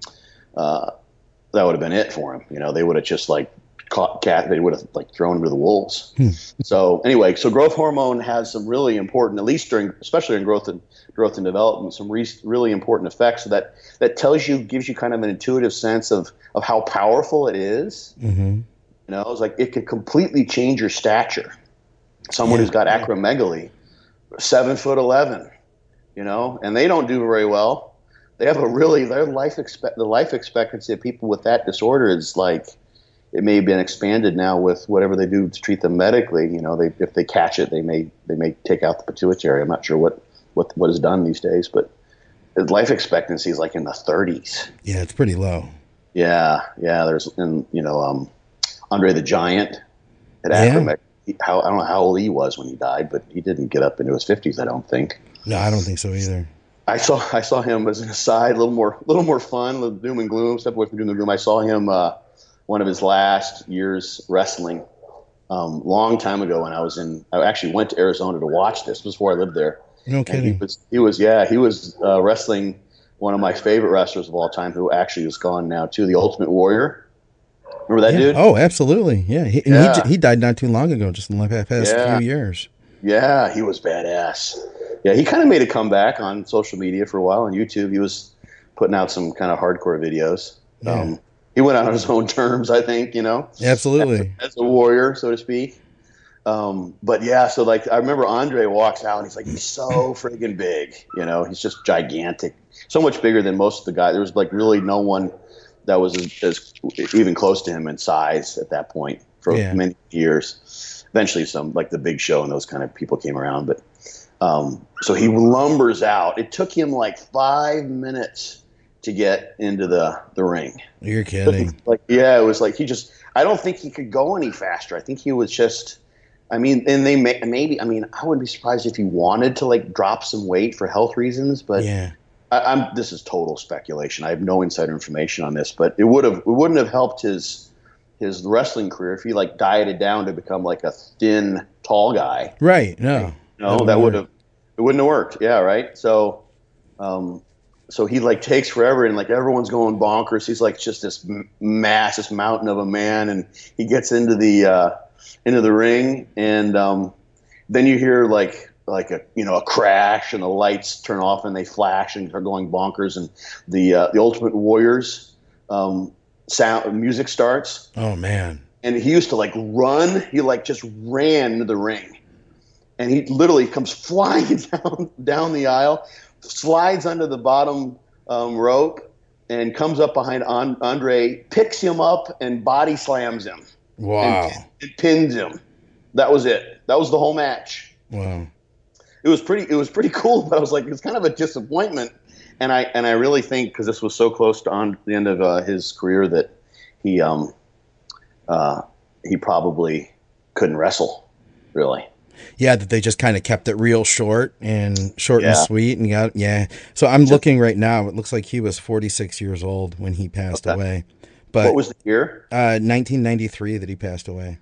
uh, that would have been it for him. You know, they would have just like caught cat. They would have like thrown him to the wolves. Hmm. So anyway, so growth hormone has some really important, at least during, especially in growth and growth and development, some re- really important effects. So that that tells you, gives you kind of an intuitive sense of of how powerful it is. Mm-hmm. You know, it's like it could completely change your stature. Someone yeah. who's got acromegaly, seven foot eleven, you know, and they don't do very well. They have a really, their life expect the life expectancy of people with that disorder is like, it may have been expanded now with whatever they do to treat them medically. You know, they, if they catch it, they may they may take out the pituitary. I'm not sure what what what is done these days, but life expectancy is like in the thirties. Yeah, it's pretty low. Yeah, yeah. There's, and you know, um, Andre the Giant at yeah. acromegaly. He, how, I don't know how old he was when he died, but he didn't get up into his fifties, I don't think. No, I don't think so either. I saw I saw him as an aside, a little more little more fun, a little doom and gloom, step away from doom and gloom. I saw him uh, one of his last years wrestling, um, long time ago when I was in. I actually went to Arizona to watch this before I lived there. No kidding. And he was he was yeah he was uh, wrestling one of my favorite wrestlers of all time, who actually is gone now too, the Ultimate Warrior. Remember that yeah. dude? Oh, absolutely. Yeah. He, and yeah. he he died not too long ago, just in the past yeah. few years. Yeah, he was badass. Yeah, he kind of made a comeback on social media for a while on YouTube. He was putting out some kind of hardcore videos. Yeah. Um, he went out on his own terms, I think, you know. Absolutely. As, as a warrior, so to speak. Um, but yeah, so like I remember Andre walks out and he's like, he's so friggin' big, you know. He's just gigantic, so much bigger than most of the guys. There was like really no one that was as, as even close to him in size at that point for yeah. many years. Eventually, some like the Big Show and those kind of people came around, but um, so he lumbers out. It took him like five minutes to get into the the ring. You're kidding? Like, yeah, it was like he just. I don't think he could go any faster. I think he was just. I mean, and they may, maybe. I mean, I wouldn't be surprised if he wanted to like drop some weight for health reasons, but yeah. I, I'm. This is total speculation. I have no insider information on this, but it would have. It wouldn't have helped his his wrestling career if he like dieted down to become like a thin, tall guy. Right. No. No, that, that would have. It wouldn't have worked. Yeah. Right. So, um, so he like takes forever, and like everyone's going bonkers. He's like just this mass, this mountain of a man, and he gets into the uh, into the ring, and um, then you hear like. like a, you know, a crash, and the lights turn off and they flash and are going bonkers. And the, uh, the Ultimate Warriors, um, sound music starts. Oh man. And he used to like run. He like just ran to the ring, and he literally comes flying down, down the aisle, slides under the bottom, um, rope, and comes up behind An- Andre, picks him up and body slams him. Wow. And, and pins him. That was it. That was the whole match. Wow. it was pretty it was pretty cool, but I was like, it's kind of a disappointment. And I and I really think because this was so close to on the end of uh, his career that he um uh he probably couldn't wrestle, really. Yeah, that they just kind of kept it real short and short Yeah. and sweet, and got yeah. So I'm looking right now. It looks like he was forty-six years old when he passed Okay. away. But What was the year? uh, nineteen ninety-three that he passed away.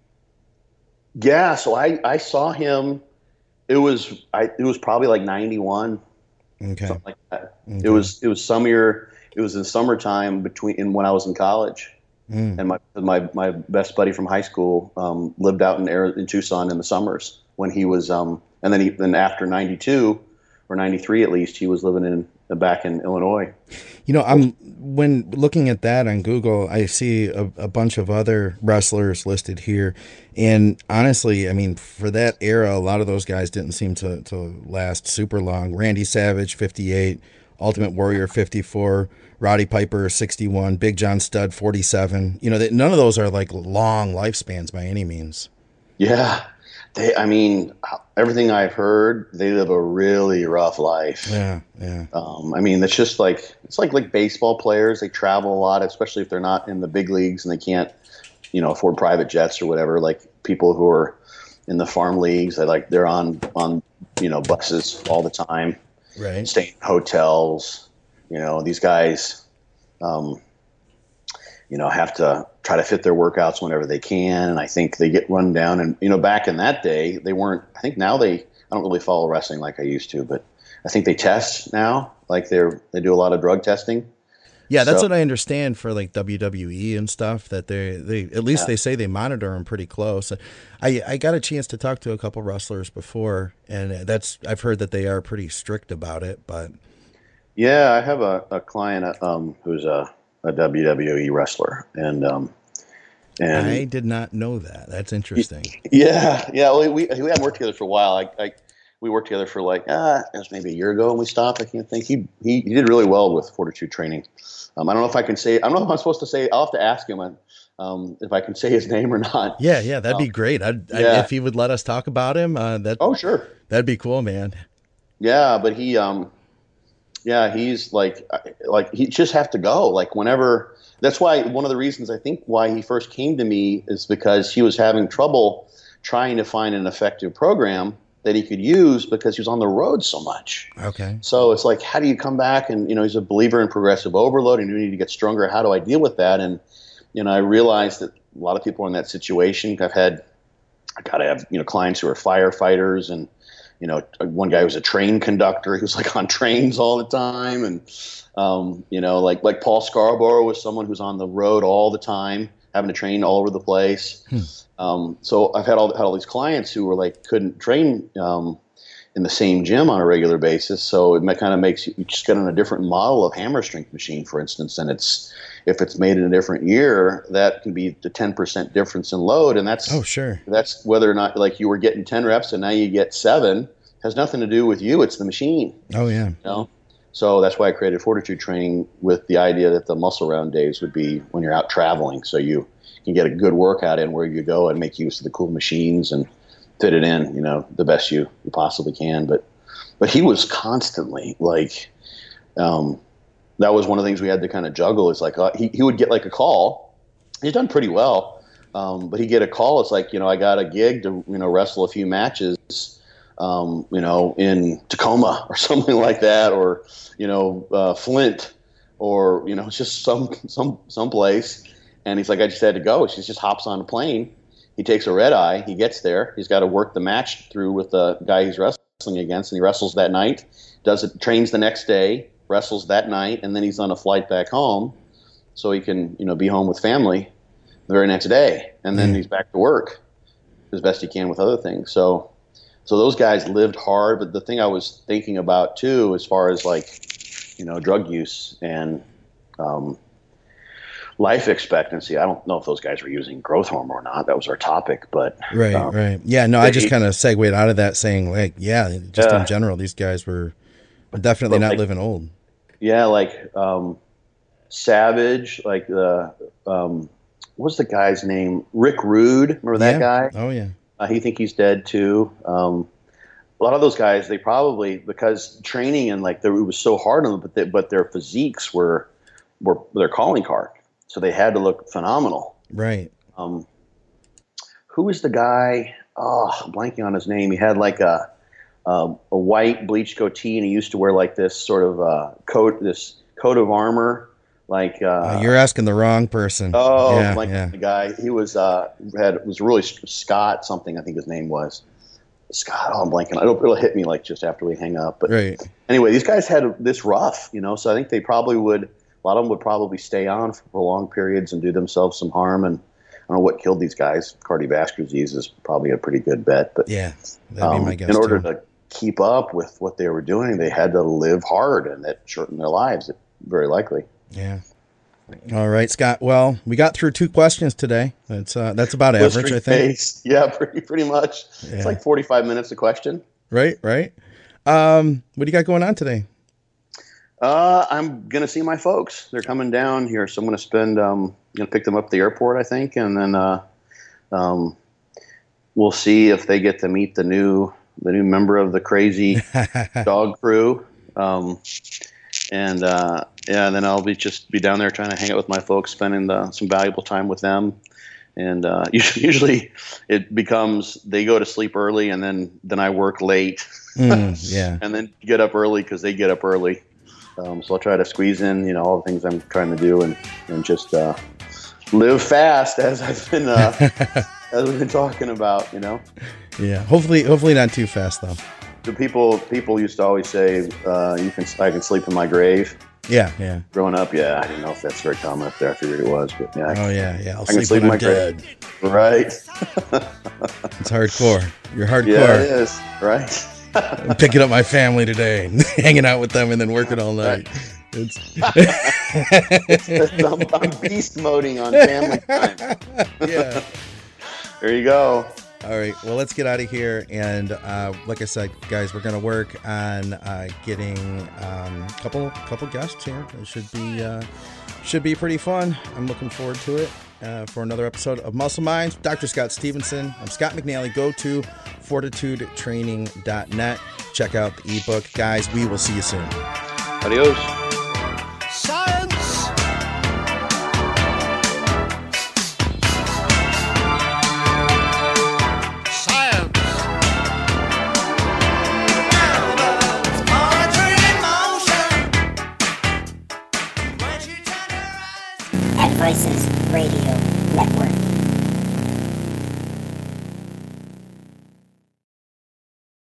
Yeah, so I, I saw him. It was I it was probably like ninety-one, Okay. something like that. Okay. It was it was some year. It was in summertime between in when I was in college, Mm. and my my my best buddy from high school um, lived out in Ari- in Tucson in the summers when he was um and then he then after ninety-two or ninety-three at least he was living in back in Illinois. You know, I'm when looking at that on Google, I see a, a bunch of other wrestlers listed here, and honestly, I mean, for that era, a lot of those guys didn't seem to to last super long. Randy Savage, fifty-eight, Ultimate Warrior, fifty-four, Roddy Piper, sixty-one, Big John Studd, forty-seven. You know, that none of those are like long lifespans by any means. Yeah, they. I mean, everything I've heard, they live a really rough life. Yeah, yeah. Um, I mean, it's just like it's like like baseball players. They travel a lot, especially if they're not in the big leagues and they can't, you know, afford private jets or whatever. Like people who are in the farm leagues, they like they're on on you know buses all the time, Right. staying in hotels. You know, these guys, um, you know, have to try to fit their workouts whenever they can, and I think they get run down. And you know, back in that day, they weren't. I think now they. I don't really follow wrestling like I used to, but I think they test now. Like they're they do a lot of drug testing. Yeah, that's So- what I understand for like W W E and stuff. That they they at least Yeah. they say they monitor them pretty close. I I got a chance to talk to a couple wrestlers before, and that's I've heard that they are pretty strict about it. But Yeah, I have a, a client uh, um, who's a, a W W E wrestler, and um, and I did not know that. That's interesting. yeah, yeah. Well, we we hadn't worked together for a while. I, I we worked together for like ah, it was maybe a year ago, and we stopped. I can't think. He he, he did really well with Fortitude training. Um, I don't know if I can say. I don't know if I'm supposed to say. I'll have to ask him um, if I can say his name or not. Yeah, yeah, that'd be great. I'd, I, yeah. if he would let us talk about him, uh, that Oh, sure. that'd be cool, man. Yeah, but he, um, yeah, he's like, like he just have to go. Like whenever. That's why one of the reasons I think why he first came to me is because he was having trouble trying to find an effective program that he could use because he was on the road so much. Okay. So it's like, how do you come back? And you know, he's a believer in progressive overload, and you need to get stronger. How do I deal with that? And you know, I realized that a lot of people are in that situation. I've had, I gotta have you know clients who are firefighters and. You know, one guy was a train conductor. He was like on trains all the time, and um, you know, like like Paul Scarborough was someone who's on the road all the time, having to train all over the place. Hmm. Um, so I've had all had all these clients who were like couldn't train um, in the same gym on a regular basis. So it kind of makes you, you just get on a different model of hammer strength machine, for instance, and it's if it's made in a different year, that can be the ten percent difference in load, and that's Oh, sure. that's whether or not like you were getting ten reps and now you get seven has nothing to do with you. It's the machine, Oh, yeah. you know? So that's why I created Fortitude training with the idea that the muscle round days would be when you're out traveling. So you can get a good workout in where you go and make use of the cool machines and fit it in, you know, the best you, you possibly can. But, but he was constantly like, um, that was one of the things we had to kind of juggle. It's like, uh, he, he would get like a call. He's done pretty well. Um, but he'd get a call. It's like, you know, I got a gig to, you know, wrestle a few matches, um, you know, in Tacoma or something like that, or, you know, uh, Flint, or, you know, it's just some, some, some place. And he's like, I just had to go. She just hops on a plane. He takes a red eye. He gets there. He's got to work the match through with the guy he's wrestling against. And he wrestles that night, does it, trains the next day, wrestles that night. And then he's on a flight back home so he can, you know, be home with family the very next day. And then Mm. he's back to work as best he can with other things. So, so those guys lived hard. But the thing I was thinking about too, as far as like, you know, drug use and, um, life expectancy. I don't know if those guys were using growth hormone or not. That was our topic, but Right, um, right. Yeah, no, I they- just kind of segued out of that saying, like, yeah, just Yeah. in general, these guys were definitely But not like- living old. yeah, like um, Savage, like the um, what's the guy's name? Rick Rude. Remember that Yeah. guy? Oh, yeah. Uh, he think he's dead too. Um, a lot of those guys, they probably, because training and like, they, it was so hard on them, but, they, but their physiques were, were their calling card. So they had to look phenomenal. Right. Um, who was the guy? Oh, I'm blanking on his name. He had like a, a, a white bleached goatee, and he used to wear like this sort of uh, coat, this coat of armor. Like uh, uh, you're asking the wrong person. Oh, yeah, like yeah. the guy. He was uh, had was really Scott something. I think his name was Scott. Oh, I'm blanking. It'll, it'll hit me like just after we hang up. But right. Anyway, these guys had this rough, you know. So I think they probably would. A lot of them would probably stay on for prolonged periods and do themselves some harm. And I don't know what killed these guys. Cardiovascular disease is probably a pretty good bet. But yeah, that'd um, be my guess in order too. to keep up with what they were doing, they had to live hard, and that shortened their lives. Very likely. Yeah. All right, Scott. Well, we got through two questions today. That's uh, that's about average, I think. Face. Yeah, pretty pretty much. Yeah. It's like forty-five minutes a question. Right, right. Um, what do you got going on today? Uh, I'm gonna see my folks. They're coming down here, so I'm gonna spend. Um, gonna pick them up at the airport, I think, and then uh, um, we'll see if they get to meet the new the new member of the crazy dog crew. Um, and uh, yeah, and then I'll be just be down there trying to hang out with my folks, spending the, some valuable time with them. And uh, usually, usually it becomes they go to sleep early, and then then I work late. Mm, yeah, and then get up early because they get up early. Um, so I'll try to squeeze in, you know, all the things I'm trying to do, and and just uh, live fast as I've been uh, as we've been talking about, you know. Yeah, hopefully, hopefully not too fast though. The people people used to always say, uh, "You can I can sleep in my grave." Yeah, yeah. Growing up, yeah, I didn't know if that's very common up there. I figured it was, but yeah. Oh yeah, yeah. I'll I sleep, can sleep when in I'm my grave. dead. Right. It's hardcore. You're hardcore. Yeah, it is. Right. I'm picking up my family today, and hanging out with them, and then working all night. It's I'm, I'm beast moding on family time. Yeah. There you go. All right. Well, let's get out of here. And uh, like I said, guys, we're going to work on uh, getting um, a couple couple guests here. It should be uh, should be pretty fun. I'm looking forward to it. Uh, for another episode of Muscle Minds, Doctor Scott Stevenson. I'm Scott McNally. Go to fortitude training dot net. Check out the ebook. Guys, we will see you soon. Adios. Science! Science! Advices Radio Network.